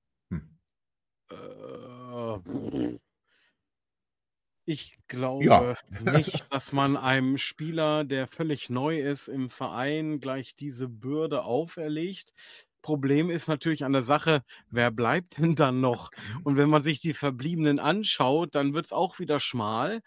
S5: Ich glaube nicht, dass man einem Spieler, der völlig neu ist im Verein, gleich diese Bürde auferlegt. Problem ist natürlich an der Sache, wer bleibt denn dann noch? Und wenn man sich die Verbliebenen anschaut, dann wird es auch wieder schmal.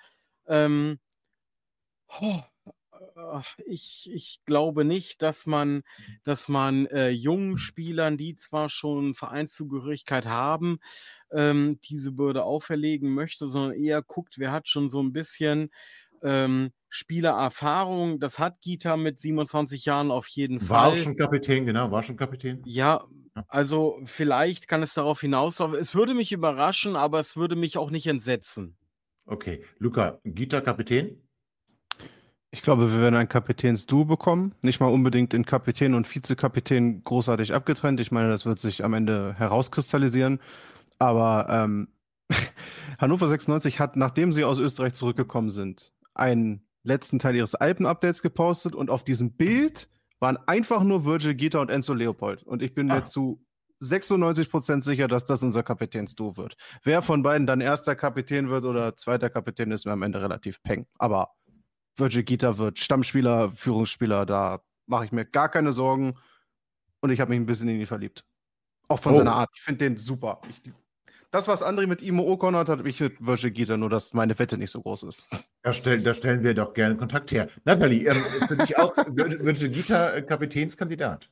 S5: Ich glaube nicht, dass man jungen Spielern, die zwar schon Vereinszugehörigkeit haben, diese Bürde auferlegen möchte, sondern eher guckt, wer hat schon so ein bisschen Spielererfahrung. Das hat Gita mit 27 Jahren auf jeden Fall.
S3: War auch schon Kapitän, genau, war schon Kapitän.
S5: Ja, also vielleicht kann es darauf hinauslaufen. Es würde mich überraschen, aber es würde mich auch nicht entsetzen.
S3: Okay, Luca, Gita Kapitän?
S7: Ich glaube, wir werden ein Kapitänsduo bekommen. Nicht mal unbedingt in Kapitän und Vizekapitän großartig abgetrennt. Ich meine, das wird sich am Ende herauskristallisieren. Aber Hannover 96 hat, nachdem sie aus Österreich zurückgekommen sind, einen letzten Teil ihres Alpen-Updates gepostet und auf diesem Bild waren einfach nur Virgil Gita und Enzo Leopold. Und ich bin mir zu 96% sicher, dass das unser Kapitänsduo wird. Wer von beiden dann erster Kapitän wird oder zweiter Kapitän, ist mir am Ende relativ peng. Aber Virgil Gita wird Stammspieler, Führungsspieler, da mache ich mir gar keine Sorgen und ich habe mich ein bisschen in ihn verliebt. Auch von seiner Art. Ich finde den super. Das, was André mit Imo Ocon hat, habe ich mit Virgil Gita, nur dass meine Wette nicht so groß ist.
S3: Da stellen wir doch gerne Kontakt her. Nathalie, für dich auch Virgil Gita Kapitänskandidat?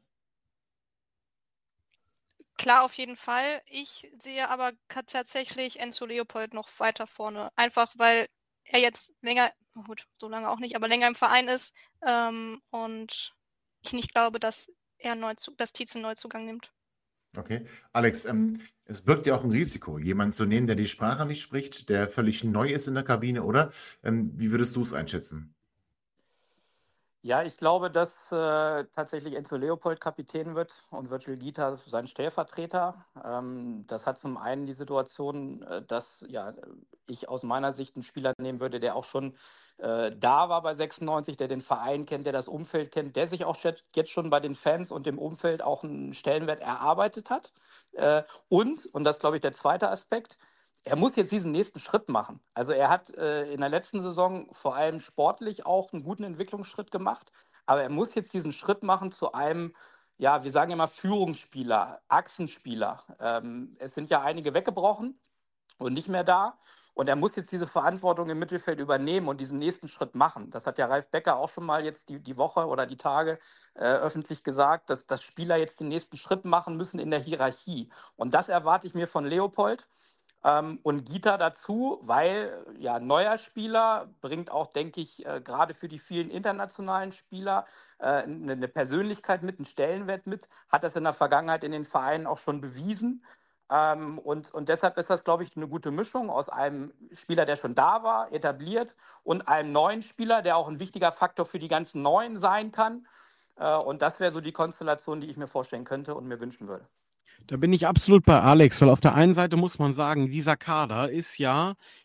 S4: Klar, auf jeden Fall. Ich sehe aber tatsächlich Enzo Leopold noch weiter vorne. Einfach, weil er jetzt länger, gut, so lange auch nicht, aber länger im Verein ist und ich nicht glaube, dass Tietz einen Neuzugang nimmt.
S3: Okay. Alex, es birgt ja auch ein Risiko, jemanden zu nehmen, der die Sprache nicht spricht, der völlig neu ist in der Kabine, oder? Wie würdest du es einschätzen?
S8: Ja, ich glaube, dass tatsächlich Enzo Leopold Kapitän wird und Virgil Gita sein Stellvertreter. Das hat zum einen die Situation, dass ich aus meiner Sicht einen Spieler nehmen würde, der auch schon da war bei 96, der den Verein kennt, der das Umfeld kennt, der sich auch jetzt schon bei den Fans und dem Umfeld auch einen Stellenwert erarbeitet hat. Und das glaube ich der zweite Aspekt, er muss jetzt diesen nächsten Schritt machen. Also er hat in der letzten Saison vor allem sportlich auch einen guten Entwicklungsschritt gemacht, aber er muss jetzt diesen Schritt machen zu einem, ja, wir sagen immer Führungsspieler, Achsenspieler. Es sind ja einige weggebrochen und nicht mehr da. Und er muss jetzt diese Verantwortung im Mittelfeld übernehmen und diesen nächsten Schritt machen. Das hat ja Ralf Becker auch schon mal jetzt die Woche oder die Tage öffentlich gesagt, dass Spieler jetzt den nächsten Schritt machen müssen in der Hierarchie. Und das erwarte ich mir von Leopold. Und Gita dazu, weil neuer Spieler bringt auch, denke ich, gerade für die vielen internationalen Spieler eine Persönlichkeit mit, einen Stellenwert mit, hat das in der Vergangenheit in den Vereinen auch schon bewiesen. Und deshalb ist das, glaube ich, eine gute Mischung aus einem Spieler, der schon da war, etabliert, und einem neuen Spieler, der auch ein wichtiger Faktor für die ganzen Neuen sein kann. Und das wäre so die Konstellation, die ich mir vorstellen könnte und mir wünschen würde.
S5: Da bin ich absolut bei Alex, weil auf der einen Seite muss man sagen, dieser Kader ist ja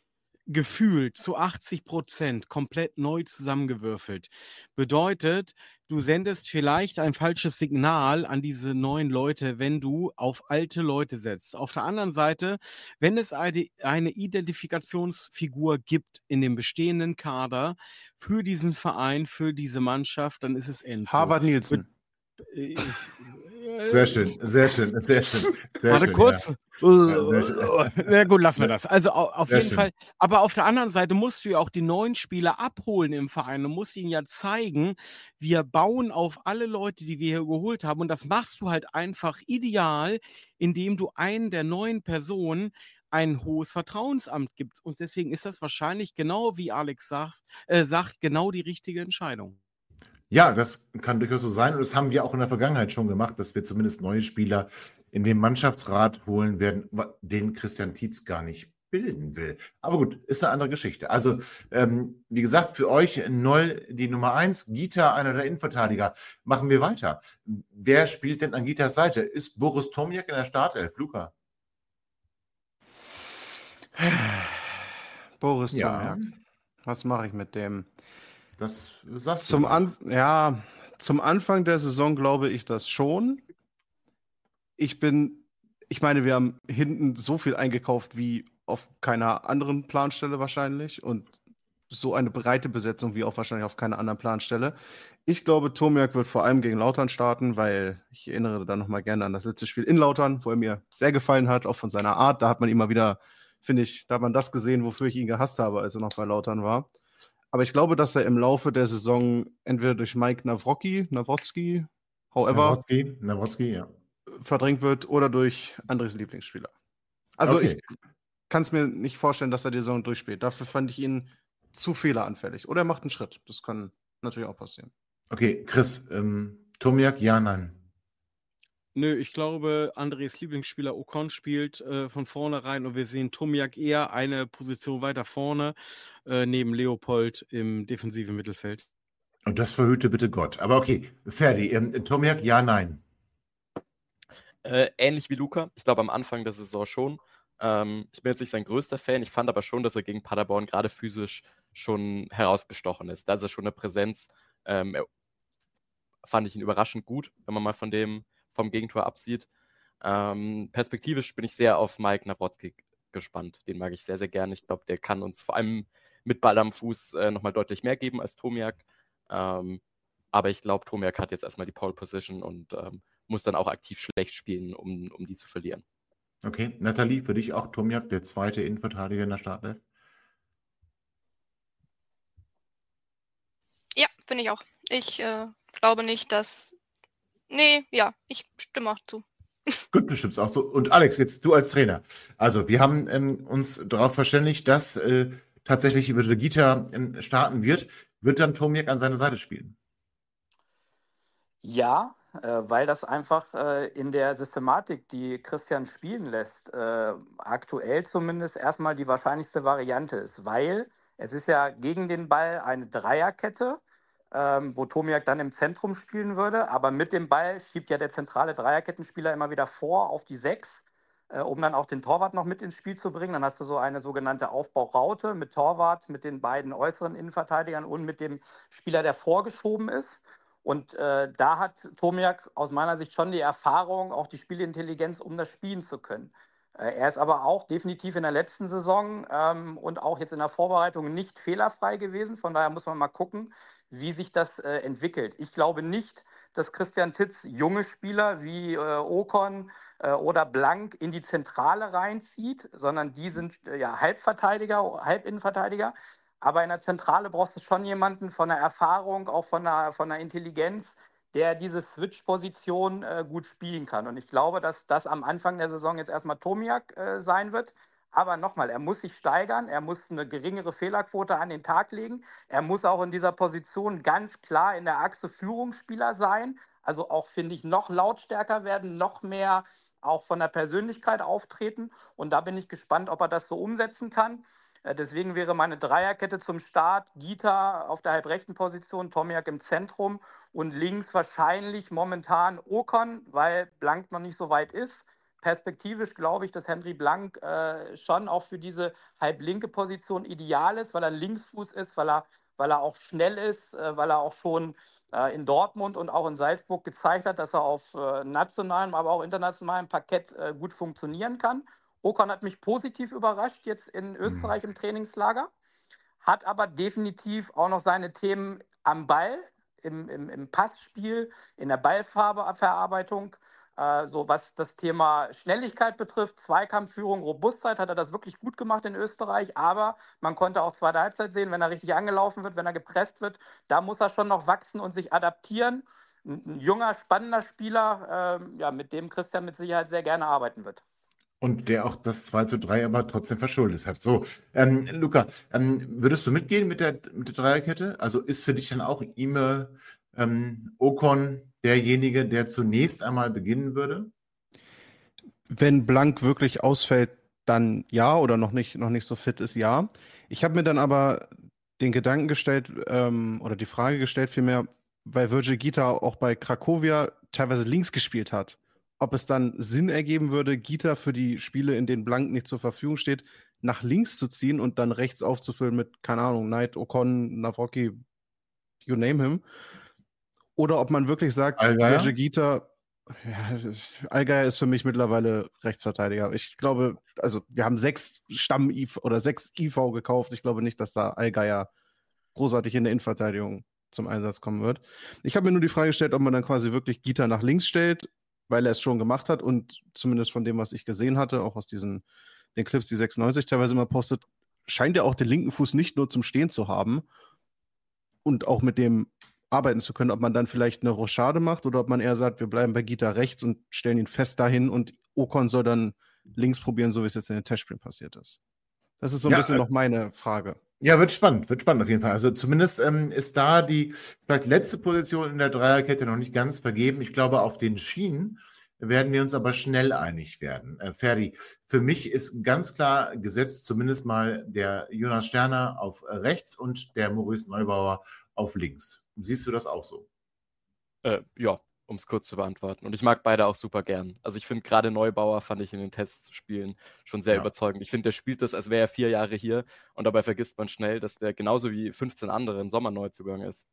S5: gefühlt zu 80% komplett neu zusammengewürfelt. Bedeutet, du sendest vielleicht ein falsches Signal an diese neuen Leute, wenn du auf alte Leute setzt. Auf der anderen Seite, wenn es eine Identifikationsfigur gibt in dem bestehenden Kader für diesen Verein, für diese Mannschaft, dann ist es Enzo.
S7: Harvard Nielsen.
S3: Sehr schön, sehr schön, sehr schön. Sehr
S5: Warte
S3: schön,
S5: kurz.
S3: Ja.
S5: Na gut, lassen wir das. Also auf
S3: Sehr
S5: jeden
S3: schön.
S5: Fall. Aber auf der anderen Seite musst du ja auch die neuen Spieler abholen im Verein. Du musst ihnen ja zeigen, wir bauen auf alle Leute, die wir hier geholt haben. Und das machst du halt einfach ideal, indem du einen der neuen Personen ein hohes Vertrauensamt gibst. Und deswegen ist das wahrscheinlich genau, wie Alex sagt, genau die richtige Entscheidung.
S3: Ja, das kann durchaus so sein. Und das haben wir auch in der Vergangenheit schon gemacht, dass wir zumindest neue Spieler in den Mannschaftsrat holen werden, den Christian Tietz gar nicht bilden will. Aber gut, ist eine andere Geschichte. Also, wie gesagt, für euch Noll die Nummer 1, Gita, einer der Innenverteidiger. Machen wir weiter. Wer spielt denn an Gitas Seite? Ist Boris Tomjak in der Startelf? Luca?
S7: Boris
S3: Ja.
S7: Tomjak. Was mache ich mit dem?
S3: Das sagst du.
S7: Zum Anfang der Saison glaube ich das schon. Ich meine, wir haben hinten so viel eingekauft wie auf keiner anderen Planstelle wahrscheinlich und so eine breite Besetzung wie auch wahrscheinlich auf keiner anderen Planstelle. Ich glaube, Tomjak wird vor allem gegen Lautern starten, weil ich erinnere dann nochmal gerne an das letzte Spiel in Lautern, wo er mir sehr gefallen hat, auch von seiner Art. Da hat man immer wieder, finde ich, da hat man das gesehen, wofür ich ihn gehasst habe, als er noch bei Lautern war. Aber ich glaube, dass er im Laufe der Saison entweder durch Mike Nawrocki,
S3: Nawrocki, ja.
S7: verdrängt wird oder durch Andres Lieblingsspieler. Also
S3: Okay.
S7: ich kann es mir nicht vorstellen, dass er die Saison durchspielt. Dafür fand ich ihn zu fehleranfällig. Oder er macht einen Schritt. Das kann natürlich auch passieren.
S3: Okay, Chris, Tomjak, ja, nein.
S5: Nö, ich glaube, Andres Lieblingsspieler Ocon spielt von vornherein und wir sehen Tomjak eher eine Position weiter vorne, neben Leopold im defensiven Mittelfeld.
S3: Und das verhüte bitte Gott. Aber okay, Ferdi, Tomjak, ja, nein.
S6: Ähnlich wie Luca. Ich glaube, am Anfang der Saison schon. Ich bin jetzt nicht sein größter Fan. Ich fand aber schon, dass er gegen Paderborn gerade physisch schon herausgestochen ist. Da ist er schon eine Präsenz. Fand ich ihn überraschend gut, wenn man mal vom Gegentor absieht. Perspektivisch bin ich sehr auf Mike Nawrocki gespannt. Den mag ich sehr, sehr gerne. Ich glaube, der kann uns vor allem mit Ball am Fuß nochmal deutlich mehr geben als Tomjak. Aber ich glaube, Tomjak hat jetzt erstmal die Pole Position und muss dann auch aktiv schlecht spielen, um die zu verlieren.
S3: Okay, Nathalie, für dich auch Tomjak, der zweite Innenverteidiger in der Startelf?
S4: Ja, finde ich auch. Ich glaube nicht, dass. Nee, ja, ich stimme auch zu.
S3: Gut, du stimmst auch so. Und Alex, jetzt du als Trainer. Also, wir haben uns darauf verständigt, dass tatsächlich über Gita starten wird. Wird dann Tomjak an seiner Seite spielen?
S8: Ja, weil das einfach in der Systematik, die Christian spielen lässt, aktuell zumindest erstmal die wahrscheinlichste Variante ist, weil es ist ja gegen den Ball eine Dreierkette, wo Tomjak dann im Zentrum spielen würde, aber mit dem Ball schiebt ja der zentrale Dreierkettenspieler immer wieder vor auf die 6, um dann auch den Torwart noch mit ins Spiel zu bringen. Dann hast du so eine sogenannte Aufbauraute mit Torwart, mit den beiden äußeren Innenverteidigern und mit dem Spieler, der vorgeschoben ist. Und da hat Tomjak aus meiner Sicht schon die Erfahrung, auch die Spielintelligenz, um das spielen zu können. Er ist aber auch definitiv in der letzten Saison und auch jetzt in der Vorbereitung nicht fehlerfrei gewesen. Von daher muss man mal gucken, wie sich das entwickelt. Ich glaube nicht, dass Christian Tietz junge Spieler wie Ocon oder Blank in die Zentrale reinzieht, sondern die sind ja Halbverteidiger, Halbinnenverteidiger. Aber in der Zentrale brauchst du schon jemanden von der Erfahrung, auch von der Intelligenz, der diese Switch-Position gut spielen kann. Und ich glaube, dass das am Anfang der Saison jetzt erstmal Tomjak sein wird. Aber nochmal, er muss sich steigern, er muss eine geringere Fehlerquote an den Tag legen. Er muss auch in dieser Position ganz klar in der Achse Führungsspieler sein. Also auch, finde ich, noch lautstärker werden, noch mehr auch von der Persönlichkeit auftreten. Und da bin ich gespannt, ob er das so umsetzen kann. Deswegen wäre meine Dreierkette zum Start Gita auf der halbrechten Position, Tomjak im Zentrum und links wahrscheinlich momentan Ocon, weil Blank noch nicht so weit ist. perspektivisch glaube ich, dass Henry Blank schon auch für diese halblinke Position ideal ist, weil er ein Linksfuß ist, weil er auch schnell ist, weil er auch schon in Dortmund und auch in Salzburg gezeigt hat, dass er auf nationalem, aber auch internationalem Parkett gut funktionieren kann. Ocon hat mich positiv überrascht jetzt in Österreich im Trainingslager, hat aber definitiv auch noch seine Themen am Ball, im Passspiel, in der Ballverarbeitung. So was das Thema Schnelligkeit betrifft, Zweikampfführung, Robustheit, hat er das wirklich gut gemacht in Österreich, aber man konnte auch zweite Halbzeit sehen, wenn er richtig angelaufen wird, wenn er gepresst wird, da muss er schon noch wachsen und sich adaptieren. Ein junger, spannender Spieler, mit dem Christian mit Sicherheit sehr gerne arbeiten wird.
S3: Und der auch das 2:3 aber trotzdem verschuldet hat. So, Luca, würdest du mitgehen mit der Dreierkette? Also ist für dich dann auch Ime Ocon derjenige, der zunächst einmal beginnen würde?
S7: Wenn Blank wirklich ausfällt, dann ja, oder noch nicht so fit ist, ja. Ich habe mir dann aber den Gedanken gestellt, oder die Frage gestellt vielmehr, weil Virgil Gita auch bei Cracovia teilweise links gespielt hat, ob es dann Sinn ergeben würde, Gita für die Spiele, in denen Blank nicht zur Verfügung steht, nach links zu ziehen und dann rechts aufzufüllen mit, keine Ahnung, Knight, Ocon, Nawrocki, you name him. Oder ob man wirklich sagt, Virgil Gita, Allgeier ist für mich mittlerweile Rechtsverteidiger. Ich glaube, also wir haben 6 Stamm-IV oder 6 IV gekauft. Ich glaube nicht, dass da Allgeier großartig in der Innenverteidigung zum Einsatz kommen wird. Ich habe mir nur die Frage gestellt, ob man dann quasi wirklich Gita nach links stellt, weil er es schon gemacht hat und zumindest von dem, was ich gesehen hatte, auch aus den Clips, die 96 teilweise immer postet, scheint er auch den linken Fuß nicht nur zum Stehen zu haben und auch mit dem arbeiten zu können, ob man dann vielleicht eine Rochade macht oder ob man eher sagt, wir bleiben bei Gita rechts und stellen ihn fest dahin und Ocon soll dann links probieren, so wie es jetzt in den Testspielen passiert ist. Das ist so ein bisschen noch meine Frage.
S3: Ja, wird spannend auf jeden Fall. Also zumindest ist da die vielleicht letzte Position in der Dreierkette noch nicht ganz vergeben. Ich glaube, auf den Schienen werden wir uns aber schnell einig werden. Ferdi, für mich ist ganz klar gesetzt zumindest mal der Jonas Sterner auf rechts und der Maurice Neubauer auf links. Siehst du das auch so?
S6: Ja, um es kurz zu beantworten. Und ich mag beide auch super gern. Also ich finde gerade Neubauer fand ich in den Testspielen schon sehr überzeugend. Ich finde, der spielt das, als wäre er 4 Jahre hier und dabei vergisst man schnell, dass der genauso wie 15 andere ein Sommerneuzugang ist.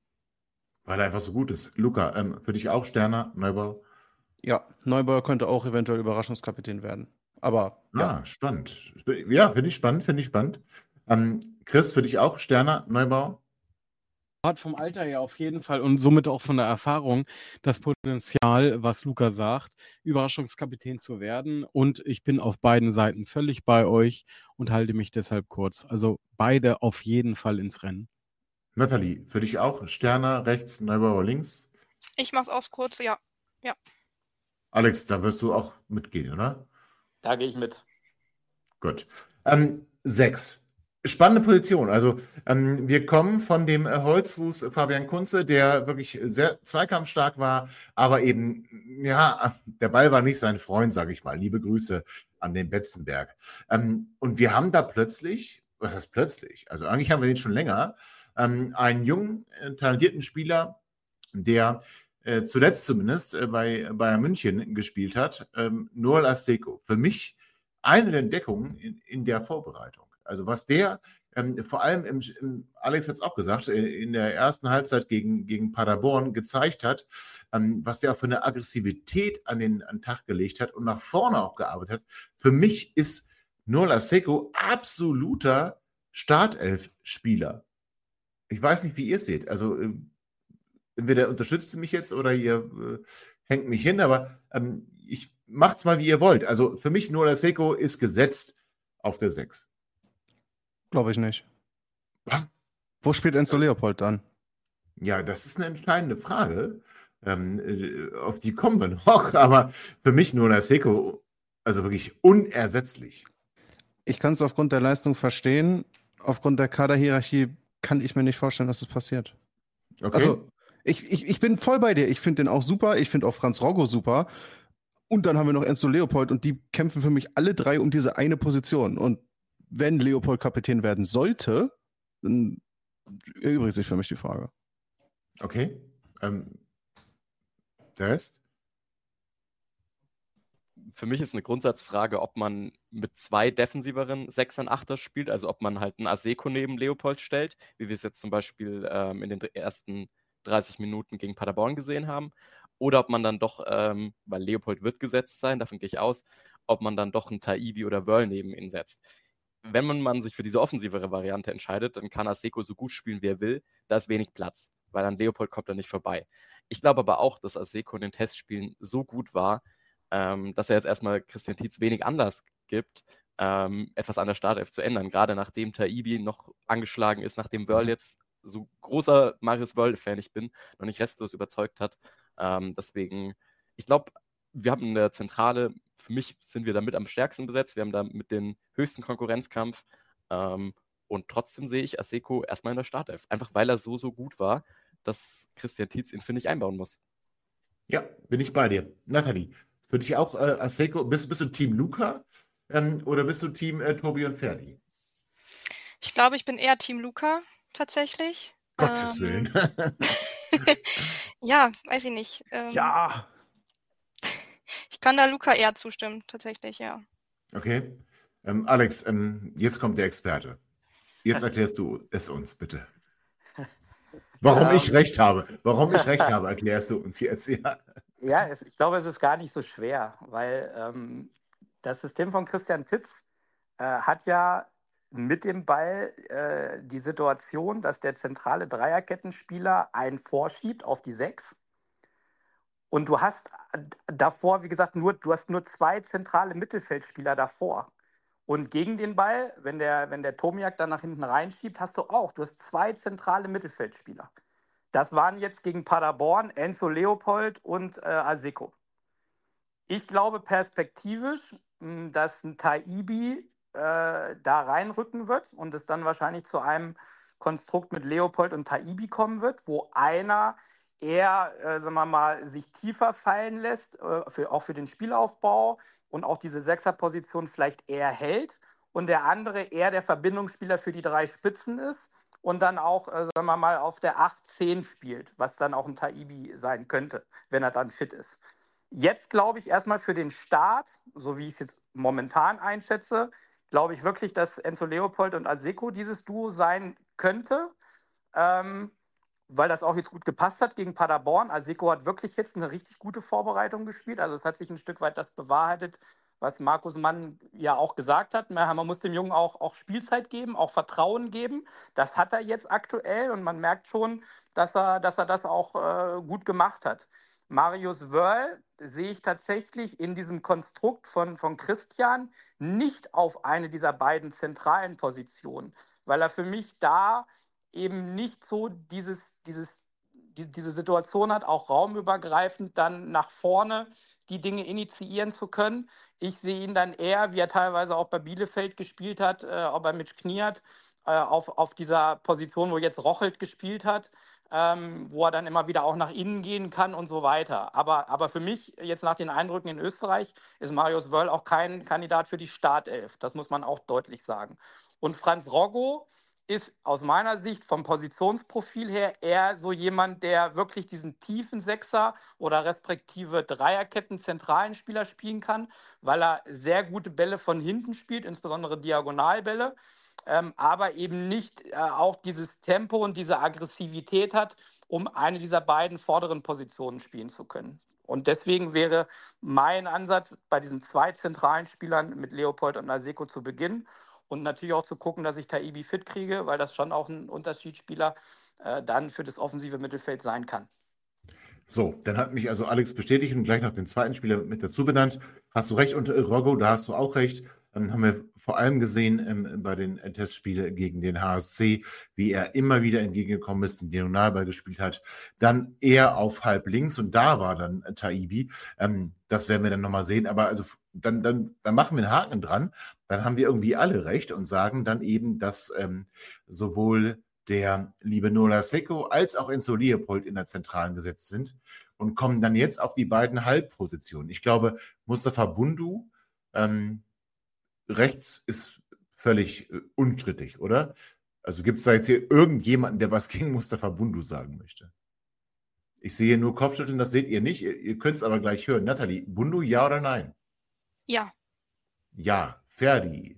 S3: Weil er einfach so gut ist. Luca, für dich auch Sterner, Neubauer?
S7: Ja, Neubauer könnte auch eventuell Überraschungskapitän werden. Aber ja.
S3: Spannend. Ja, finde ich spannend. Chris, für dich auch Sterner, Neubauer?
S5: Hat vom Alter her auf jeden Fall und somit auch von der Erfahrung das Potenzial, was Luca sagt, Überraschungskapitän zu werden. Und ich bin auf beiden Seiten völlig bei euch und halte mich deshalb kurz. Also beide auf jeden Fall ins Rennen.
S3: Nathalie, für dich auch Sterner rechts, Neubauer links?
S4: Ich mach's aus kurz, ja.
S3: Alex, da wirst du auch mitgehen, oder?
S8: Da gehe ich mit.
S3: Gut. 6. Spannende Position. Also wir kommen von dem Holzfuß Fabian Kunze, der wirklich sehr zweikampfstark war, aber eben, ja, der Ball war nicht sein Freund, sage ich mal. Liebe Grüße an den Betzenberg. Und wir haben da plötzlich, was heißt plötzlich? Also eigentlich haben wir den schon länger, einen jungen, talentierten Spieler, der zuletzt zumindest bei Bayern München gespielt hat, Noel Asteko. Für mich eine der Entdeckungen in der Vorbereitung. Also was der vor allem, Alex hat es auch gesagt, in der ersten Halbzeit gegen Paderborn gezeigt hat, was der auch für eine Aggressivität an den Tag gelegt hat und nach vorne auch gearbeitet hat. Für mich ist Noel Asteko absoluter Startelf-Spieler. Ich weiß nicht, wie ihr es seht. Also entweder unterstützt ihr mich jetzt oder ihr hängt mich hin, aber macht's mal, wie ihr wollt. Also für mich Noel Asteko ist gesetzt auf der 6.
S7: Glaube ich nicht. Wo spielt Enzo Leopold dann?
S3: Ja, das ist eine entscheidende Frage. Auf die kommen wir noch. Aber für mich Noel Asteko, also wirklich unersetzlich.
S7: Ich kann es aufgrund der Leistung verstehen. Aufgrund der Kaderhierarchie kann ich mir nicht vorstellen, dass es passiert.
S3: Okay.
S7: Also ich bin voll bei dir. Ich finde den auch super. Ich finde auch Franz Roggo super. Und dann haben wir noch Enzo Leopold und die kämpfen für mich alle 3 um diese eine Position. Und wenn Leopold Kapitän werden sollte, dann erübrigt sich für mich die Frage.
S3: Okay. Der Rest?
S6: für mich ist eine Grundsatzfrage, ob man mit 2 defensiveren Sechsern, Achter spielt, also ob man halt einen Aseko neben Leopold stellt, wie wir es jetzt zum Beispiel in den ersten 30 Minuten gegen Paderborn gesehen haben, oder ob man dann doch, weil Leopold wird gesetzt sein, davon gehe ich aus, ob man dann doch einen Taibi oder Wörl neben ihn setzt. Wenn man sich für diese offensivere Variante entscheidet, dann kann Aseko so gut spielen, wie er will, da ist wenig Platz, weil an Leopold kommt er nicht vorbei. Ich glaube aber auch, dass Aseko in den Testspielen so gut war, dass er jetzt erstmal Christian Tietz wenig Anlass gibt, etwas an der Startelf zu ändern. Gerade nachdem Taibi noch angeschlagen ist, nachdem Wörl jetzt, so großer Marius Wörl-Fan ich bin, noch nicht restlos überzeugt hat. Deswegen, ich glaube, wir haben in der Zentrale, für mich sind wir damit am stärksten besetzt. Wir haben da mit den höchsten Konkurrenzkampf. Und trotzdem sehe ich Aseko erstmal in der Startelf. Einfach weil er so gut war, dass Christian Tietz ihn, finde ich, einbauen muss.
S3: Ja, bin ich bei dir. Nathalie, für dich auch Aseko, bist du Team Luca oder bist du Team Tobi und Ferdi?
S4: Ich glaube, ich bin eher Team Luca, tatsächlich.
S3: Gottes Willen.
S4: Ja, weiß ich nicht.
S7: Ja.
S4: Ich kann da Luca eher zustimmen, tatsächlich, ja.
S3: Okay. Alex, jetzt kommt der Experte. Jetzt erklärst du es uns, bitte. Warum ich recht habe. Warum ich recht habe, erklärst du uns jetzt. Ja,
S8: Ja, ich glaube, es ist gar nicht so schwer, weil das System von Christian Tietz hat ja mit dem Ball die Situation, dass der zentrale Dreierkettenspieler einen vorschiebt auf die 6. Und du hast davor, wie gesagt, nur 2 zentrale Mittelfeldspieler davor. Und gegen den Ball, wenn der Tomiak dann nach hinten reinschiebt, du hast 2 zentrale Mittelfeldspieler. Das waren jetzt gegen Paderborn Enzo Leopold und Aseko. Ich glaube perspektivisch, dass ein Taibi da reinrücken wird und es dann wahrscheinlich zu einem Konstrukt mit Leopold und Taibi kommen wird, wo einer eher, sagen wir mal, sich tiefer fallen lässt, auch für den Spielaufbau und auch diese Sechserposition vielleicht eher hält und der andere eher der Verbindungsspieler für die 3 Spitzen ist und dann auch, sagen wir mal, auf der 8-10 spielt, was dann auch ein Taibi sein könnte, wenn er dann fit ist. Jetzt glaube ich erstmal für den Start, so wie ich es jetzt momentan einschätze, glaube ich wirklich, dass Enzo Leopold und Aseko dieses Duo sein könnte, weil das auch jetzt gut gepasst hat gegen Paderborn. Aseko hat wirklich jetzt eine richtig gute Vorbereitung gespielt. Also es hat sich ein Stück weit das bewahrheitet, was Markus Mann ja auch gesagt hat. Man muss dem Jungen auch Spielzeit geben, auch Vertrauen geben. Das hat er jetzt aktuell und man merkt schon, dass er das auch gut gemacht hat. Marius Wörl sehe ich tatsächlich in diesem Konstrukt von Christian nicht auf eine dieser beiden zentralen Positionen, weil er für mich da eben nicht so diese Situation hat, auch raumübergreifend dann nach vorne die Dinge initiieren zu können. Ich sehe ihn dann eher, wie er teilweise auch bei Bielefeld gespielt hat, ob er mit Kniat, auf dieser Position, wo jetzt Rochelt gespielt hat, wo er dann immer wieder auch nach innen gehen kann und so weiter. Aber für mich, jetzt nach den Eindrücken in Österreich, ist Marius Wörl auch kein Kandidat für die Startelf. Das muss man auch deutlich sagen. Und Franz Roggo ist aus meiner Sicht vom Positionsprofil her eher so jemand, der wirklich diesen tiefen Sechser oder respektive Dreierketten zentralen Spieler spielen kann, weil er sehr gute Bälle von hinten spielt, insbesondere Diagonalbälle, aber eben nicht auch dieses Tempo und diese Aggressivität hat, um eine dieser beiden vorderen Positionen spielen zu können. Und deswegen wäre mein Ansatz, bei diesen 2 zentralen Spielern mit Leopold und Aseko zu beginnen und natürlich auch zu gucken, dass ich Taibi fit kriege, weil das schon auch ein Unterschiedsspieler dann für das offensive Mittelfeld sein kann.
S3: So, dann hat mich also Alex bestätigt und gleich noch den zweiten Spieler mit dazu benannt. Hast du recht, und Roggo, da hast du auch recht. Dann haben wir vor allem gesehen bei den Testspielen gegen den HSC, wie er immer wieder entgegengekommen ist, den Diagonalball gespielt hat. Dann eher auf halb links und da war dann Taibi. Das werden wir dann nochmal sehen. Aber also dann machen wir einen Haken dran. Dann haben wir irgendwie alle recht und sagen dann eben, dass sowohl der liebe Nola Aseko als auch Enzo Leopold in der Zentralen gesetzt sind und kommen dann jetzt auf die beiden Halbpositionen. Ich glaube, Mustafa Bundu rechts ist völlig unstrittig, oder? Also gibt es da jetzt hier irgendjemanden, der was gegen Mustafa Bundu sagen möchte? Ich sehe nur Kopfschütteln, das seht ihr nicht. Ihr könnt es aber gleich hören. Nathalie, Bundu, ja oder nein?
S4: Ja.
S3: Ja. Ferdi.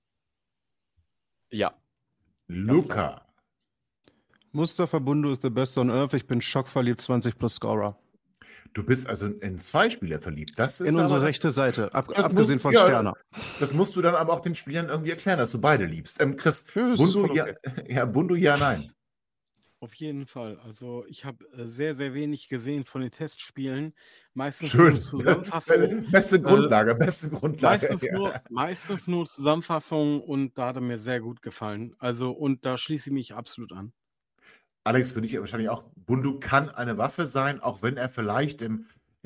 S6: Ja.
S3: Luca.
S7: Mustafa Bundu ist der Beste on Earth. Ich bin schockverliebt, 20 plus Scorer.
S3: Du bist also in 2 Spieler verliebt. Das ist
S7: In unsere
S3: aber
S7: rechte Seite,
S3: das
S7: abgesehen
S3: musst,
S7: von
S3: ja,
S7: Sterner.
S3: das musst du dann aber auch den Spielern irgendwie erklären, dass du beide liebst. Chris,
S7: Ja, das ist
S3: Bundu,
S7: voll
S3: ja,
S7: okay.
S3: ja, Bundu, ja, nein.
S5: Auf jeden Fall. Also ich habe sehr, sehr wenig gesehen von den Testspielen. Meistens
S3: Schön.
S5: nur Zusammenfassungen.
S3: Beste Grundlage, beste Grundlage.
S5: Meistens nur Zusammenfassungen und da hat er mir sehr gut gefallen. Also und da schließe ich mich absolut an.
S3: Alex, für dich wahrscheinlich auch, Bundu kann eine Waffe sein, auch wenn er vielleicht im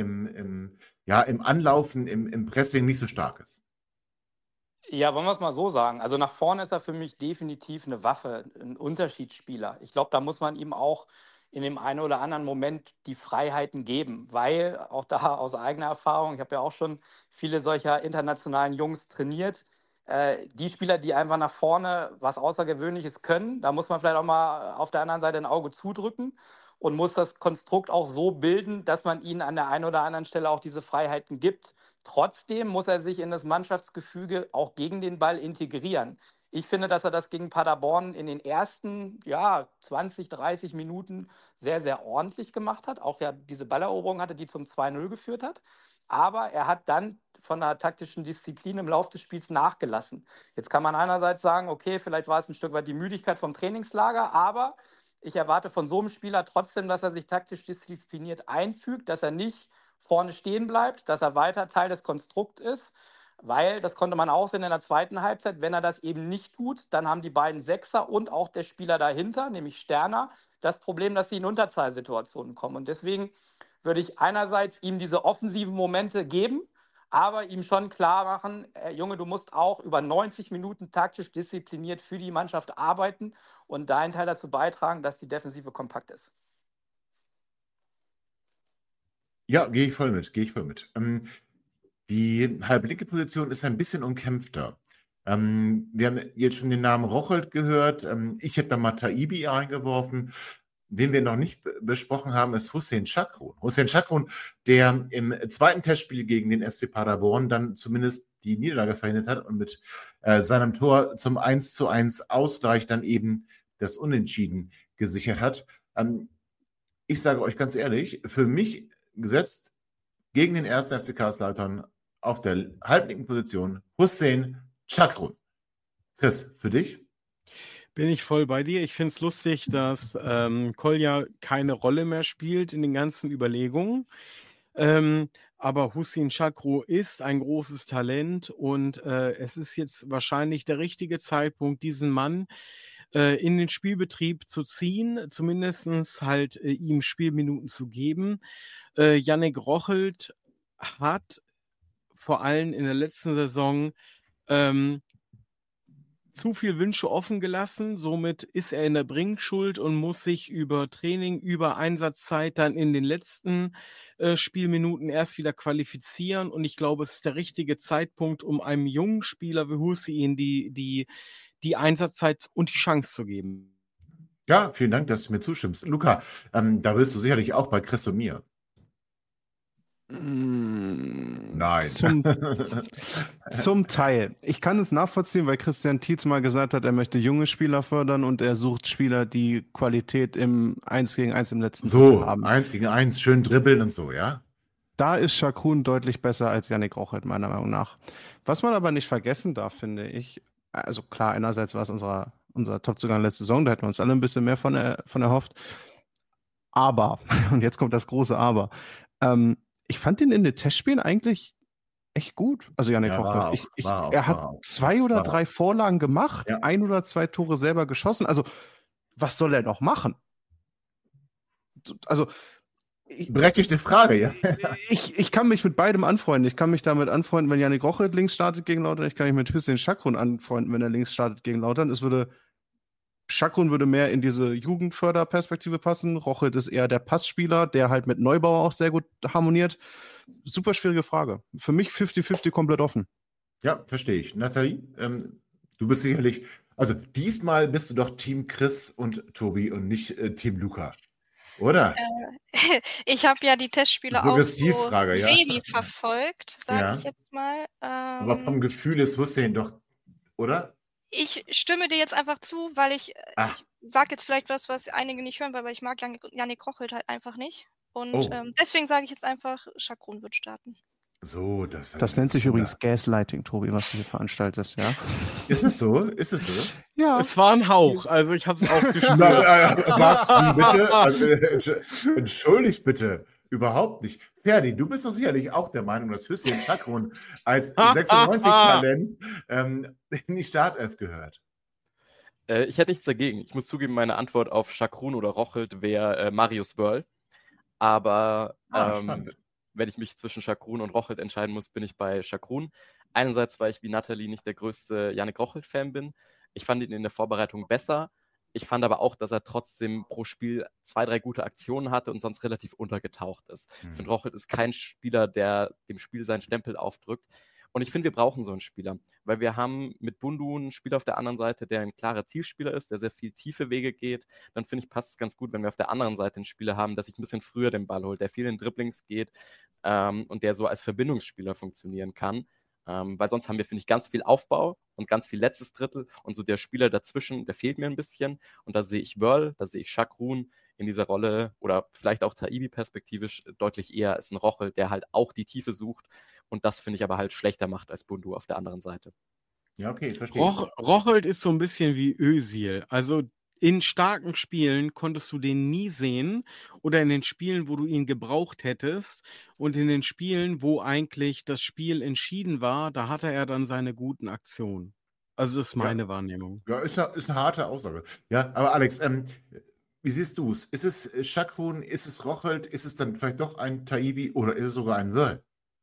S3: Anlaufen, im Pressing nicht so stark ist.
S8: Ja, wollen wir es mal so sagen. Also nach vorne ist er für mich definitiv eine Waffe, ein Unterschiedsspieler. Ich glaube, da muss man ihm auch in dem einen oder anderen Moment die Freiheiten geben, weil auch da aus eigener Erfahrung, ich habe ja auch schon viele solcher internationalen Jungs trainiert, die Spieler, die einfach nach vorne was Außergewöhnliches können, da muss man vielleicht auch mal auf der anderen Seite ein Auge zudrücken und muss das Konstrukt auch so bilden, dass man ihnen an der einen oder anderen Stelle auch diese Freiheiten gibt. Trotzdem muss er sich in das Mannschaftsgefüge auch gegen den Ball integrieren. Ich finde, dass er das gegen Paderborn in den ersten 20, 30 Minuten sehr, sehr ordentlich gemacht hat. Auch ja diese Balleroberung hatte, die zum 2-0 geführt hat. Aber er hat dann von der taktischen Disziplin im Laufe des Spiels nachgelassen. Jetzt kann man einerseits sagen, okay, vielleicht war es ein Stück weit die Müdigkeit vom Trainingslager, aber ich erwarte von so einem Spieler trotzdem, dass er sich taktisch diszipliniert einfügt, dass er nicht vorne stehen bleibt, dass er weiter Teil des Konstrukts ist, weil, das konnte man auch sehen in der zweiten Halbzeit, wenn er das eben nicht tut, dann haben die beiden Sechser und auch der Spieler dahinter, nämlich Sterner, das Problem, dass sie in Unterzahlsituationen kommen. Und deswegen würde ich einerseits ihm diese offensiven Momente geben, aber ihm schon klar machen, Junge, du musst auch über 90 Minuten taktisch diszipliniert für die Mannschaft arbeiten und deinen Teil dazu beitragen, dass die Defensive kompakt ist.
S3: Ja, gehe ich voll mit. Die halblinke Position ist ein bisschen umkämpfter. Wir haben jetzt schon den Namen Rochelt gehört. Ich hätte da mal Taibi eingeworfen. Den wir noch nicht besprochen haben, ist Hussein Chakrun. Hussein Chakrun, der im zweiten Testspiel gegen den SC Paderborn dann zumindest die Niederlage verhindert hat und mit seinem Tor zum 1:1 Ausgleich dann eben das Unentschieden gesichert hat. Ich sage euch ganz ehrlich, für mich gesetzt gegen den 1. FC Karlslautern auf der halblinken Position Hussein Chakrun. Chris, für dich?
S5: Bin ich voll bei dir. Ich finde es lustig, dass Kolja keine Rolle mehr spielt in den ganzen Überlegungen. Aber Hussein Chakrun ist ein großes Talent und es ist jetzt wahrscheinlich der richtige Zeitpunkt, diesen Mann in den Spielbetrieb zu ziehen, zumindest halt ihm Spielminuten zu geben. Yannick Rochelt hat vor allem in der letzten Saison zu viel Wünsche offen gelassen, somit ist er in der Bringschuld und muss sich über Training, über Einsatzzeit dann in den letzten Spielminuten erst wieder qualifizieren und ich glaube, es ist der richtige Zeitpunkt, um einem jungen Spieler wie Hussein die Einsatzzeit und die Chance zu geben.
S3: Ja, vielen Dank, dass du mir zustimmst. Luca, da bist du sicherlich auch bei Chris und mir. Nein.
S7: Zum Teil. Ich kann es nachvollziehen, weil Christian Tietz mal gesagt hat, er möchte junge Spieler fördern und er sucht Spieler, die Qualität im 1-gegen-1 im letzten
S3: Drittel
S7: haben.
S3: 1-gegen-1, schön dribbeln und so, ja?
S7: Da ist Chakrun deutlich besser als Yannick Rochelt, meiner Meinung nach. Was man aber nicht vergessen darf, finde ich, also klar, einerseits war es unser Topzugang letzte Saison, da hätten wir uns alle ein bisschen mehr von erhofft. Aber, und jetzt kommt das große Aber, ich fand ihn in den Testspielen eigentlich echt gut. Also Yannick Rochelt. Er hat 2 oder 3 Vorlagen gemacht, 1 oder 2 Tore selber geschossen. Also, was soll er noch machen? Also,
S3: berechtigte Frage, ja.
S7: Ich kann mich mit beidem anfreunden. Ich kann mich damit anfreunden, wenn Yannick Rochelt links startet gegen Lautern. Ich kann mich mit Hussein Chakrun anfreunden, wenn er links startet gegen Lautern. Chakrun würde mehr in diese Jugendförderperspektive passen. Rochelt ist eher der Passspieler, der halt mit Neubauer auch sehr gut harmoniert. Super schwierige Frage. Für mich 50-50 komplett offen.
S3: Ja, verstehe ich. Nathalie, du bist sicherlich, also diesmal bist du doch Team Chris und Tobi und nicht Team Luca. Oder?
S4: Ich habe ja die Testspiele auch so
S3: Suggestivfrage, ja.
S4: semi-verfolgt, sage ich
S3: Ja.
S4: jetzt mal.
S3: Aber vom Gefühl ist Hussein doch, oder?
S4: Ich stimme dir jetzt einfach zu, weil ich sage jetzt vielleicht was einige nicht hören, weil ich mag Yannick Rochelt halt einfach nicht. Und deswegen sage ich jetzt einfach, Chacrun wird starten.
S3: So,
S7: das nennt sich übrigens Gaslighting, Tobi, was du hier veranstaltest, ja?
S3: Ist es so? Ist es so?
S5: Ja. Es war ein Hauch, also ich habe es auch gespürt.
S3: Was, wie bitte? Also, entschuldigt bitte. Überhaupt nicht. Ferdi, du bist doch sicherlich auch der Meinung, dass Hüseyin Chacrun als 96-Talent in die Startelf gehört.
S6: Ich hätte nichts dagegen. Ich muss zugeben, meine Antwort auf Chacrun oder Rochelt wäre Marius Wörl. Aber wenn ich mich zwischen Chacrun und Rochelt entscheiden muss, bin ich bei Chacrun. Einerseits, weil ich wie Nathalie nicht der größte Yannick Rochelt-Fan bin. Ich fand ihn in der Vorbereitung besser. Ich fand aber auch, dass er trotzdem pro Spiel 2, 3 gute Aktionen hatte und sonst relativ untergetaucht ist. Ich finde, Rochelt ist kein Spieler, der dem Spiel seinen Stempel aufdrückt. Und ich finde, wir brauchen so einen Spieler, weil wir haben mit Bundu einen Spieler auf der anderen Seite, der ein klarer Zielspieler ist, der sehr viel tiefe Wege geht. Dann finde ich, passt es ganz gut, wenn wir auf der anderen Seite einen Spieler haben, der sich ein bisschen früher den Ball holt, der viel in Dribblings geht und der so als Verbindungsspieler funktionieren kann. Weil sonst haben wir, finde ich, ganz viel Aufbau und ganz viel letztes Drittel und so der Spieler dazwischen, der fehlt mir ein bisschen. Und da sehe ich Wörl, da sehe ich Chacrun in dieser Rolle oder vielleicht auch Taibbi perspektivisch deutlich eher als ein Rochelt, der halt auch die Tiefe sucht und das finde ich aber halt schlechter macht als Bundu auf der anderen Seite.
S3: Ja, okay, verstehe.
S5: Rochelt ist so ein bisschen wie Özil. Also in starken Spielen konntest du den nie sehen oder in den Spielen, wo du ihn gebraucht hättest und in den Spielen, wo eigentlich das Spiel entschieden war, da hatte er dann seine guten Aktionen. Also das ist meine Wahrnehmung.
S3: Ja, ist eine harte Aussage. Ja, aber Alex, wie siehst du es? Ist es Chacrun, ist es Rochelt, ist es dann vielleicht doch ein Taibbi oder ist es sogar ein Wörl?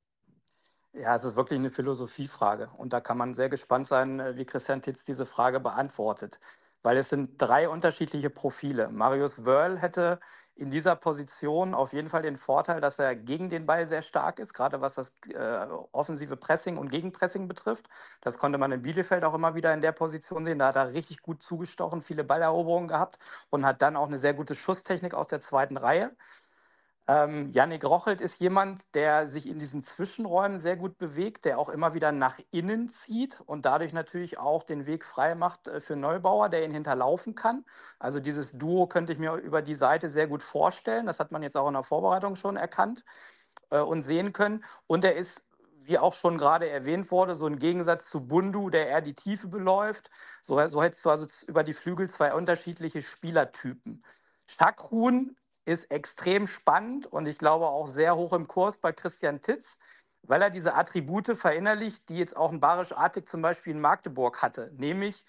S8: Ja, es ist wirklich eine Philosophiefrage und da kann man sehr gespannt sein, wie Christian Titz diese Frage beantwortet. Weil es sind 3 unterschiedliche Profile. Marius Wörl hätte in dieser Position auf jeden Fall den Vorteil, dass er gegen den Ball sehr stark ist, gerade was das offensive Pressing und Gegenpressing betrifft. Das konnte man in Bielefeld auch immer wieder in der Position sehen. Da hat er richtig gut zugestochen, viele Balleroberungen gehabt und hat dann auch eine sehr gute Schusstechnik aus der zweiten Reihe. Yannick Rochelt ist jemand, der sich in diesen Zwischenräumen sehr gut bewegt, der auch immer wieder nach innen zieht und dadurch natürlich auch den Weg frei macht für Neubauer, der ihn hinterlaufen kann. Also dieses Duo könnte ich mir über die Seite sehr gut vorstellen. Das hat man jetzt auch in der Vorbereitung schon erkannt und sehen können. Und er ist, wie auch schon gerade erwähnt wurde, so im Gegensatz zu Bundu, der eher die Tiefe beläuft. So hättest du also über die Flügel 2 unterschiedliche Spielertypen. Chacrun ist extrem spannend und ich glaube auch sehr hoch im Kurs bei Christian Titz, weil er diese Attribute verinnerlicht, die jetzt auch ein Barisch Artig zum Beispiel in Magdeburg hatte, nämlich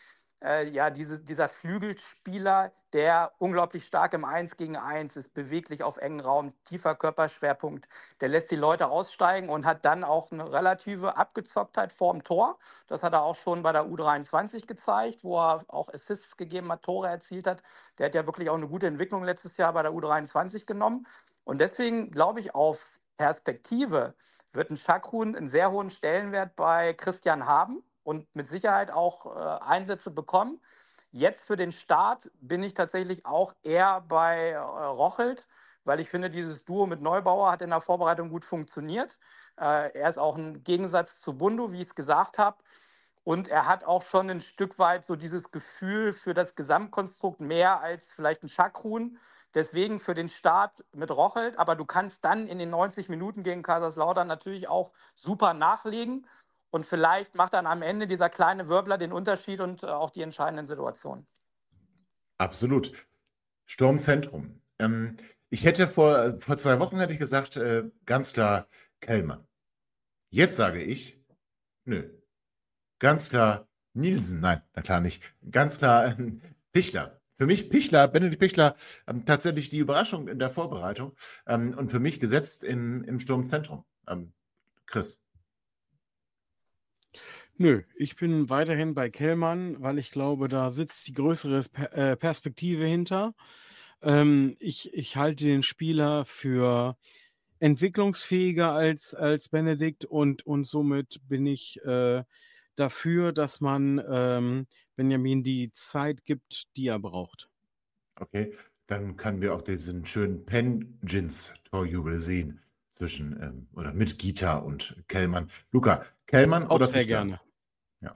S8: dieser Flügelspieler, der unglaublich stark im 1 gegen 1 ist, beweglich auf engen Raum, tiefer Körperschwerpunkt, der lässt die Leute aussteigen und hat dann auch eine relative Abgezocktheit vorm Tor. Das hat er auch schon bei der U23 gezeigt, wo er auch Assists gegeben hat, Tore erzielt hat. Der hat ja wirklich auch eine gute Entwicklung letztes Jahr bei der U23 genommen. Und deswegen glaube ich, auf Perspektive wird ein Chacrun einen sehr hohen Stellenwert bei Christian haben und mit Sicherheit auch Einsätze bekommen. Jetzt für den Start bin ich tatsächlich auch eher bei Rochelt, weil ich finde, dieses Duo mit Neubauer hat in der Vorbereitung gut funktioniert. Er ist auch ein Gegensatz zu Bundu, wie ich es gesagt habe. Und er hat auch schon ein Stück weit so dieses Gefühl für das Gesamtkonstrukt mehr als vielleicht ein Chacrun. Deswegen für den Start mit Rochelt. Aber du kannst dann in den 90 Minuten gegen Kaiserslautern natürlich auch super nachlegen. Und vielleicht macht dann am Ende dieser kleine Wirbler den Unterschied und auch die entscheidenden Situationen.
S3: Absolut. Sturmzentrum. Ich hätte vor 2 Wochen hätte ich gesagt, ganz klar Kellmann. Jetzt sage ich, nö. Ganz klar Nielsen. Nein, na klar nicht. Ganz klar Pichler. Für mich Benedikt Pichler, tatsächlich die Überraschung in der Vorbereitung und für mich gesetzt im Sturmzentrum. Chris.
S5: Nö, ich bin weiterhin bei Kellmann, weil ich glaube, da sitzt die größere Perspektive hinter. Ich halte den Spieler für entwicklungsfähiger als Benedikt und somit bin ich dafür, dass man Benjamin die Zeit gibt, die er braucht.
S3: Okay. dann können wir auch diesen schönen Penjins-Torjubel sehen zwischen oder mit Gita und Kellmann. Luca, Kellmann
S5: Auch
S3: oder
S5: sehr
S3: Pichler?
S5: gerne.
S3: Ja.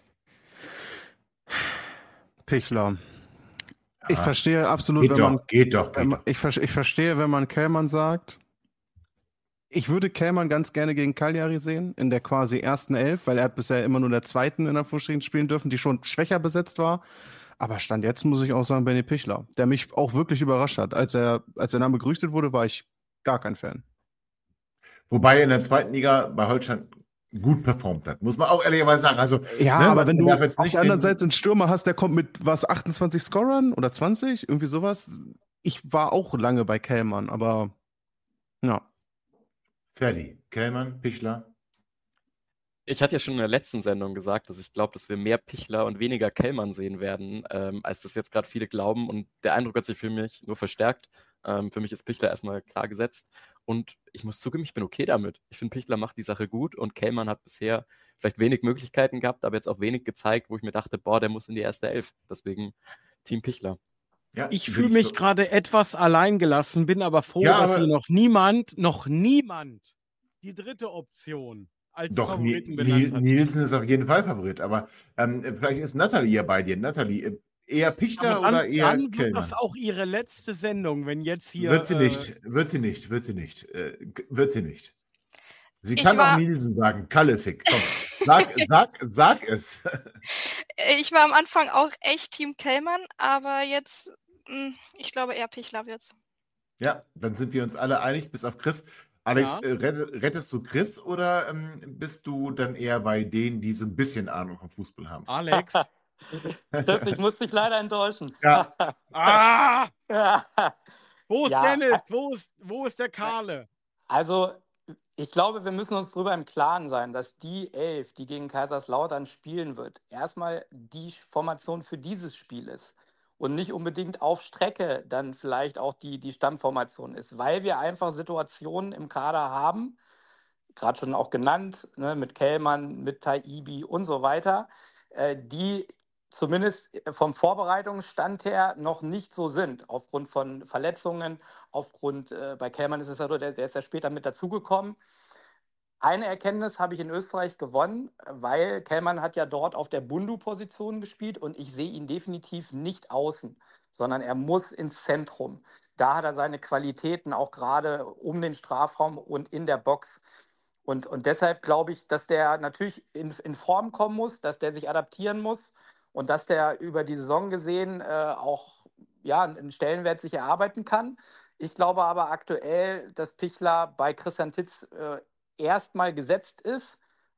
S7: Pichler. Ich
S3: Ja.
S7: verstehe absolut,
S3: Geht
S7: wenn
S3: doch,
S7: man.
S3: geht doch.
S7: Ich verstehe, wenn man Kellmann sagt. Ich würde Kellmann ganz gerne gegen Cagliari sehen, in der quasi ersten Elf, weil er hat bisher immer nur in der zweiten in Anführungsstrichen spielen dürfen, die schon schwächer besetzt war. Aber Stand jetzt muss ich auch sagen, Benny Pichler, der mich auch wirklich überrascht hat. Als der Name gerüchtet wurde, war ich gar kein Fan.
S3: Wobei er in der zweiten Liga bei Holstein gut performt hat, muss man auch ehrlicherweise sagen. Also,
S7: Ja,
S3: ne,
S7: aber
S3: man
S7: wenn du
S3: darf jetzt
S7: auf
S3: nicht
S7: der anderen
S3: den-
S7: Seite einen Stürmer hast, der kommt mit 28 Scorern oder 20, irgendwie sowas. Ich war auch lange bei Kellmann, aber ja.
S3: Ferdi, Kellmann, Pichler.
S6: Ich hatte ja schon in der letzten Sendung gesagt, dass ich glaube, dass wir mehr Pichler und weniger Kellmann sehen werden, als das jetzt gerade viele glauben. Und der Eindruck hat sich für mich nur verstärkt. Für mich ist Pichler erstmal klar gesetzt. Und ich muss zugeben, ich bin okay damit. Ich finde, Pichler macht die Sache gut und Kellmann hat bisher vielleicht wenig Möglichkeiten gehabt, aber jetzt auch wenig gezeigt, wo ich mir dachte, boah, der muss in die erste Elf. Deswegen Team Pichler.
S3: Ja,
S5: Ich
S3: bin
S5: fühle mich
S3: so-
S5: gerade etwas alleingelassen, bin aber froh,
S3: Ja,
S5: dass
S3: aber-
S5: hier noch niemand die dritte Option als
S3: Doch,
S5: Favoriten benannt hat.
S3: Nielsen ist auf jeden Fall Favorit, aber vielleicht ist Nathalie ja bei dir. Nathalie, eher Pichler
S5: Aber
S3: oder eher
S5: dann wird
S3: Kellmann?
S5: das auch ihre letzte Sendung, wenn jetzt hier.
S3: Wird sie nicht. Wird sie nicht. Sie
S4: Ich
S3: kann auch
S4: war-
S3: Nielsen sagen. Kalefick, komm. Sag es.
S4: Ich war am Anfang auch echt Team Kellmann, aber jetzt, ich glaube eher Pichler wird's.
S3: Ja, dann sind wir uns alle einig, bis auf Chris. Alex,
S5: Ja.
S3: rettest du Chris oder bist du dann eher bei denen, die so ein bisschen Ahnung vom Fußball haben?
S5: Alex.
S8: Chris, ich muss dich leider enttäuschen.
S3: Ja.
S5: Ah!
S8: Ja.
S5: Wo ist
S8: Ja.
S5: Dennis? Wo ist der Karle?
S8: Also, ich glaube, wir müssen uns darüber im Klaren sein, dass die 11, die gegen Kaiserslautern spielen wird, erstmal die Formation für dieses Spiel ist und nicht unbedingt auf Strecke dann vielleicht auch die Stammformation ist, weil wir einfach Situationen im Kader haben, gerade schon auch genannt, ne, mit Kellmann, mit Taibi und so weiter, die zumindest vom Vorbereitungsstand her noch nicht so sind, aufgrund von Verletzungen, bei Kellmann ist es ja so, der ist ja später mit dazugekommen. Eine Erkenntnis habe ich in Österreich gewonnen, weil Kellmann hat ja dort auf der Bundu-Position gespielt und ich sehe ihn definitiv nicht außen, sondern er muss ins Zentrum. Da hat er seine Qualitäten auch gerade um den Strafraum und in der Box. Und deshalb glaube ich, dass der natürlich in Form kommen muss, dass der sich adaptieren muss und dass der über die Saison gesehen auch einen Stellenwert sich erarbeiten kann. Ich glaube aber aktuell, dass Pichler bei Christian Titz erstmal gesetzt ist.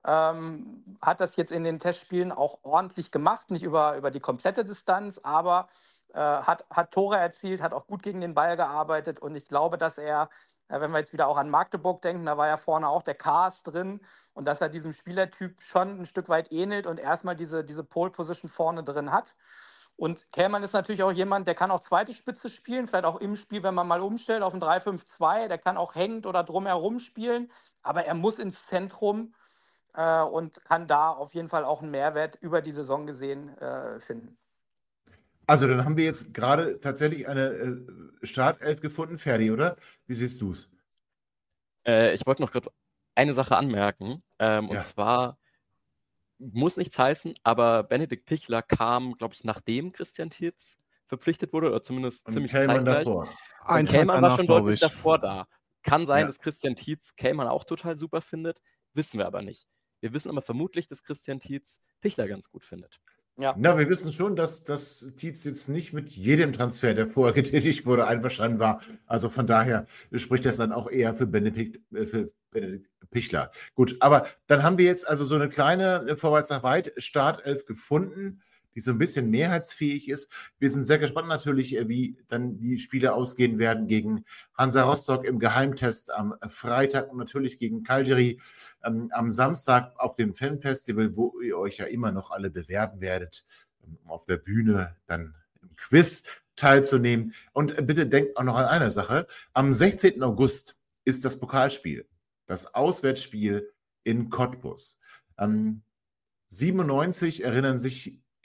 S8: Hat das jetzt in den Testspielen auch ordentlich gemacht, nicht über die komplette Distanz, aber hat Tore erzielt, hat auch gut gegen den Ball gearbeitet und ich glaube, dass er, wenn wir jetzt wieder auch an Magdeburg denken, da war ja vorne auch der Kaas drin und dass er diesem Spielertyp schon ein Stück weit ähnelt und erstmal diese Pole-Position vorne drin hat. Und Kellmann ist natürlich auch jemand, der kann auch zweite Spitze spielen, vielleicht auch im Spiel, wenn man mal umstellt auf ein 3-5-2, der kann auch hängend oder drumherum spielen, aber er muss ins Zentrum und kann da auf jeden Fall auch einen Mehrwert über die Saison gesehen finden.
S3: Also, dann haben wir jetzt gerade tatsächlich eine Startelf gefunden, Ferdi, oder? Wie siehst du es?
S6: Ich wollte noch gerade eine Sache anmerken. Und zwar muss nichts heißen, aber Benedikt Pichler kam, glaube ich, nachdem Christian Titz verpflichtet wurde, oder zumindest
S3: Und
S6: ziemlich
S3: Kellmann
S6: zeitgleich.
S3: davor.
S6: Und Kellmann war schon deutlich
S7: glaube ich.
S6: davor da. Kann sein,
S3: Ja.
S6: dass Christian Titz Kellmann auch total super findet, wissen wir aber nicht. Wir wissen aber vermutlich, dass Christian Titz Pichler ganz gut findet.
S8: Ja.
S3: Na, wir wissen schon, dass Titz jetzt nicht mit jedem Transfer, der vorher getätigt wurde, einverstanden war. Also von daher spricht das dann auch eher für Benedikt Pichler. Gut, aber dann haben wir jetzt also so eine kleine vorwärts nach weit Startelf gefunden, die so ein bisschen mehrheitsfähig ist. Wir sind sehr gespannt natürlich, wie dann die Spiele ausgehen werden gegen Hansa Rostock im Geheimtest am Freitag und natürlich gegen Cagliari am Samstag auf dem Fanfestival, wo ihr euch ja immer noch alle bewerben werdet, um auf der Bühne dann im Quiz teilzunehmen. Und bitte denkt auch noch an eine Sache. Am 16. August ist das Pokalspiel, das Auswärtsspiel in Cottbus. 97 erinnern sich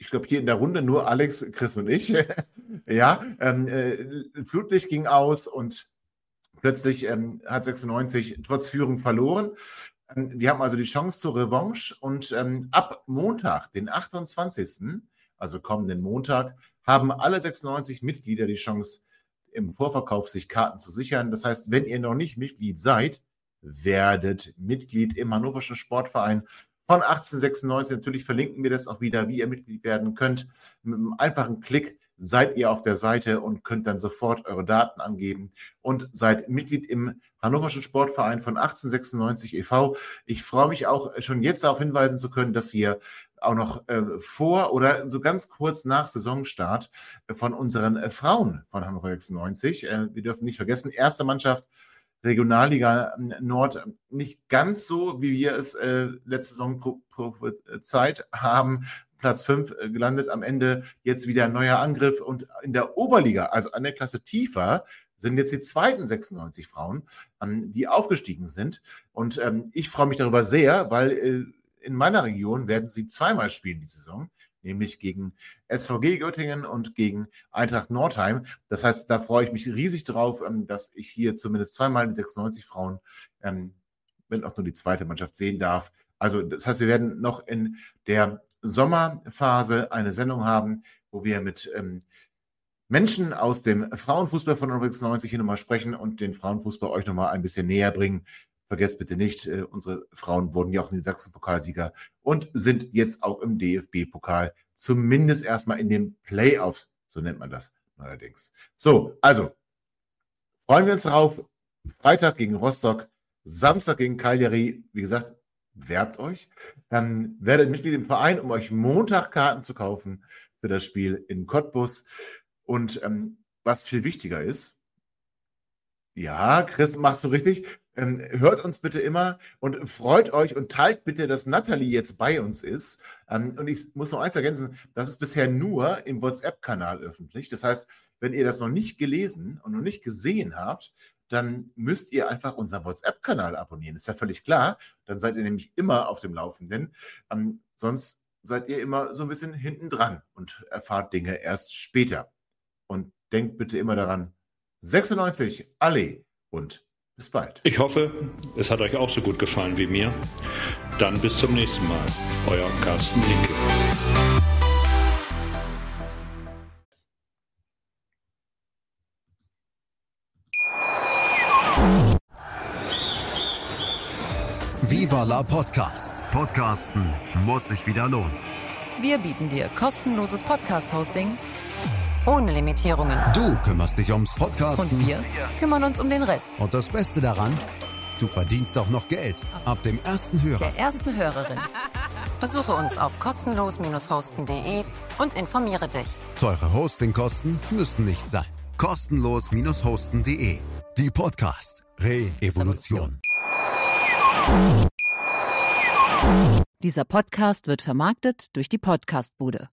S3: ich glaube, hier in der Runde nur Alex, Chris und ich. Ja, Flutlicht ging aus und plötzlich hat 96 trotz Führung verloren. Wir haben also die Chance zur Revanche und ab Montag, den 28., also kommenden Montag, haben alle 96 Mitglieder die Chance, im Vorverkauf sich Karten zu sichern. Das heißt, wenn ihr noch nicht Mitglied seid, werdet Mitglied im Hannoverschen Sportverein von 1896. Natürlich verlinken wir das auch wieder, wie ihr Mitglied werden könnt. Mit einem einfachen Klick seid ihr auf der Seite und könnt dann sofort eure Daten angeben und seid Mitglied im Hannoverschen Sportverein von 1896 e.V. Ich freue mich auch schon jetzt darauf hinweisen zu können, dass wir auch noch vor oder so ganz kurz nach Saisonstart von unseren Frauen von Hannover 96, wir dürfen nicht vergessen, erste Mannschaft Regionalliga Nord, nicht ganz so, wie wir es letzte Saison prophezeit haben, Platz 5 gelandet, am Ende jetzt wieder ein neuer Angriff und in der Oberliga, also an der Klasse tiefer, sind jetzt die zweiten 96 Frauen, die aufgestiegen sind und ich freue mich darüber sehr, weil in meiner Region werden sie zweimal spielen die Saison, nämlich gegen SVG Göttingen und gegen Eintracht Nordheim. Das heißt, da freue ich mich riesig drauf, dass ich hier zumindest zweimal die 96 Frauen, wenn auch nur die zweite Mannschaft, sehen darf. Also das heißt, wir werden noch in der Sommerphase eine Sendung haben, wo wir mit Menschen aus dem Frauenfußball von 96 hier nochmal sprechen und den Frauenfußball euch nochmal ein bisschen näher bringen. Vergesst bitte nicht, unsere Frauen wurden ja auch in den Sachsen-Pokalsieger und sind jetzt auch im DFB-Pokal, zumindest erstmal in den Playoffs, so nennt man das neuerdings. So, also, freuen wir uns darauf. Freitag gegen Rostock, Samstag gegen Cagliari. Wie gesagt, werbt euch. Dann werdet Mitglied im Verein, um euch Montag Karten zu kaufen für das Spiel in Cottbus. Und was viel wichtiger ist, ja, Chris, machst du richtig. Hört uns bitte immer und freut euch und teilt bitte, dass Nathalie jetzt bei uns ist. Und ich muss noch eins ergänzen, das ist bisher nur im WhatsApp-Kanal öffentlich. Das heißt, wenn ihr das noch nicht gelesen und noch nicht gesehen habt, dann müsst ihr einfach unseren WhatsApp-Kanal abonnieren. Ist ja völlig klar. Dann seid ihr nämlich immer auf dem Laufenden. Sonst seid ihr immer so ein bisschen hinten dran und erfahrt Dinge erst später. Und denkt bitte immer daran, 96, alle und bis bald.
S1: Ich hoffe, es hat euch auch so gut gefallen wie mir. Dann bis zum nächsten Mal. Euer Carsten Linke.
S9: Viva la Podcast. Podcasten muss sich wieder lohnen.
S12: Wir bieten dir kostenloses Podcast-Hosting ohne Limitierungen.
S9: Du kümmerst dich ums Podcasten.
S12: Und wir kümmern uns um den Rest.
S9: Und das Beste daran, du verdienst auch noch Geld. Ab dem ersten Hörer.
S12: Der ersten Hörerin. Besuche uns auf kostenlos-hosten.de und informiere dich.
S9: Teure Hostingkosten müssen nicht sein. Kostenlos-hosten.de. Die Podcast Re-Evolution.
S13: Dieser Podcast wird vermarktet durch die Podcastbude.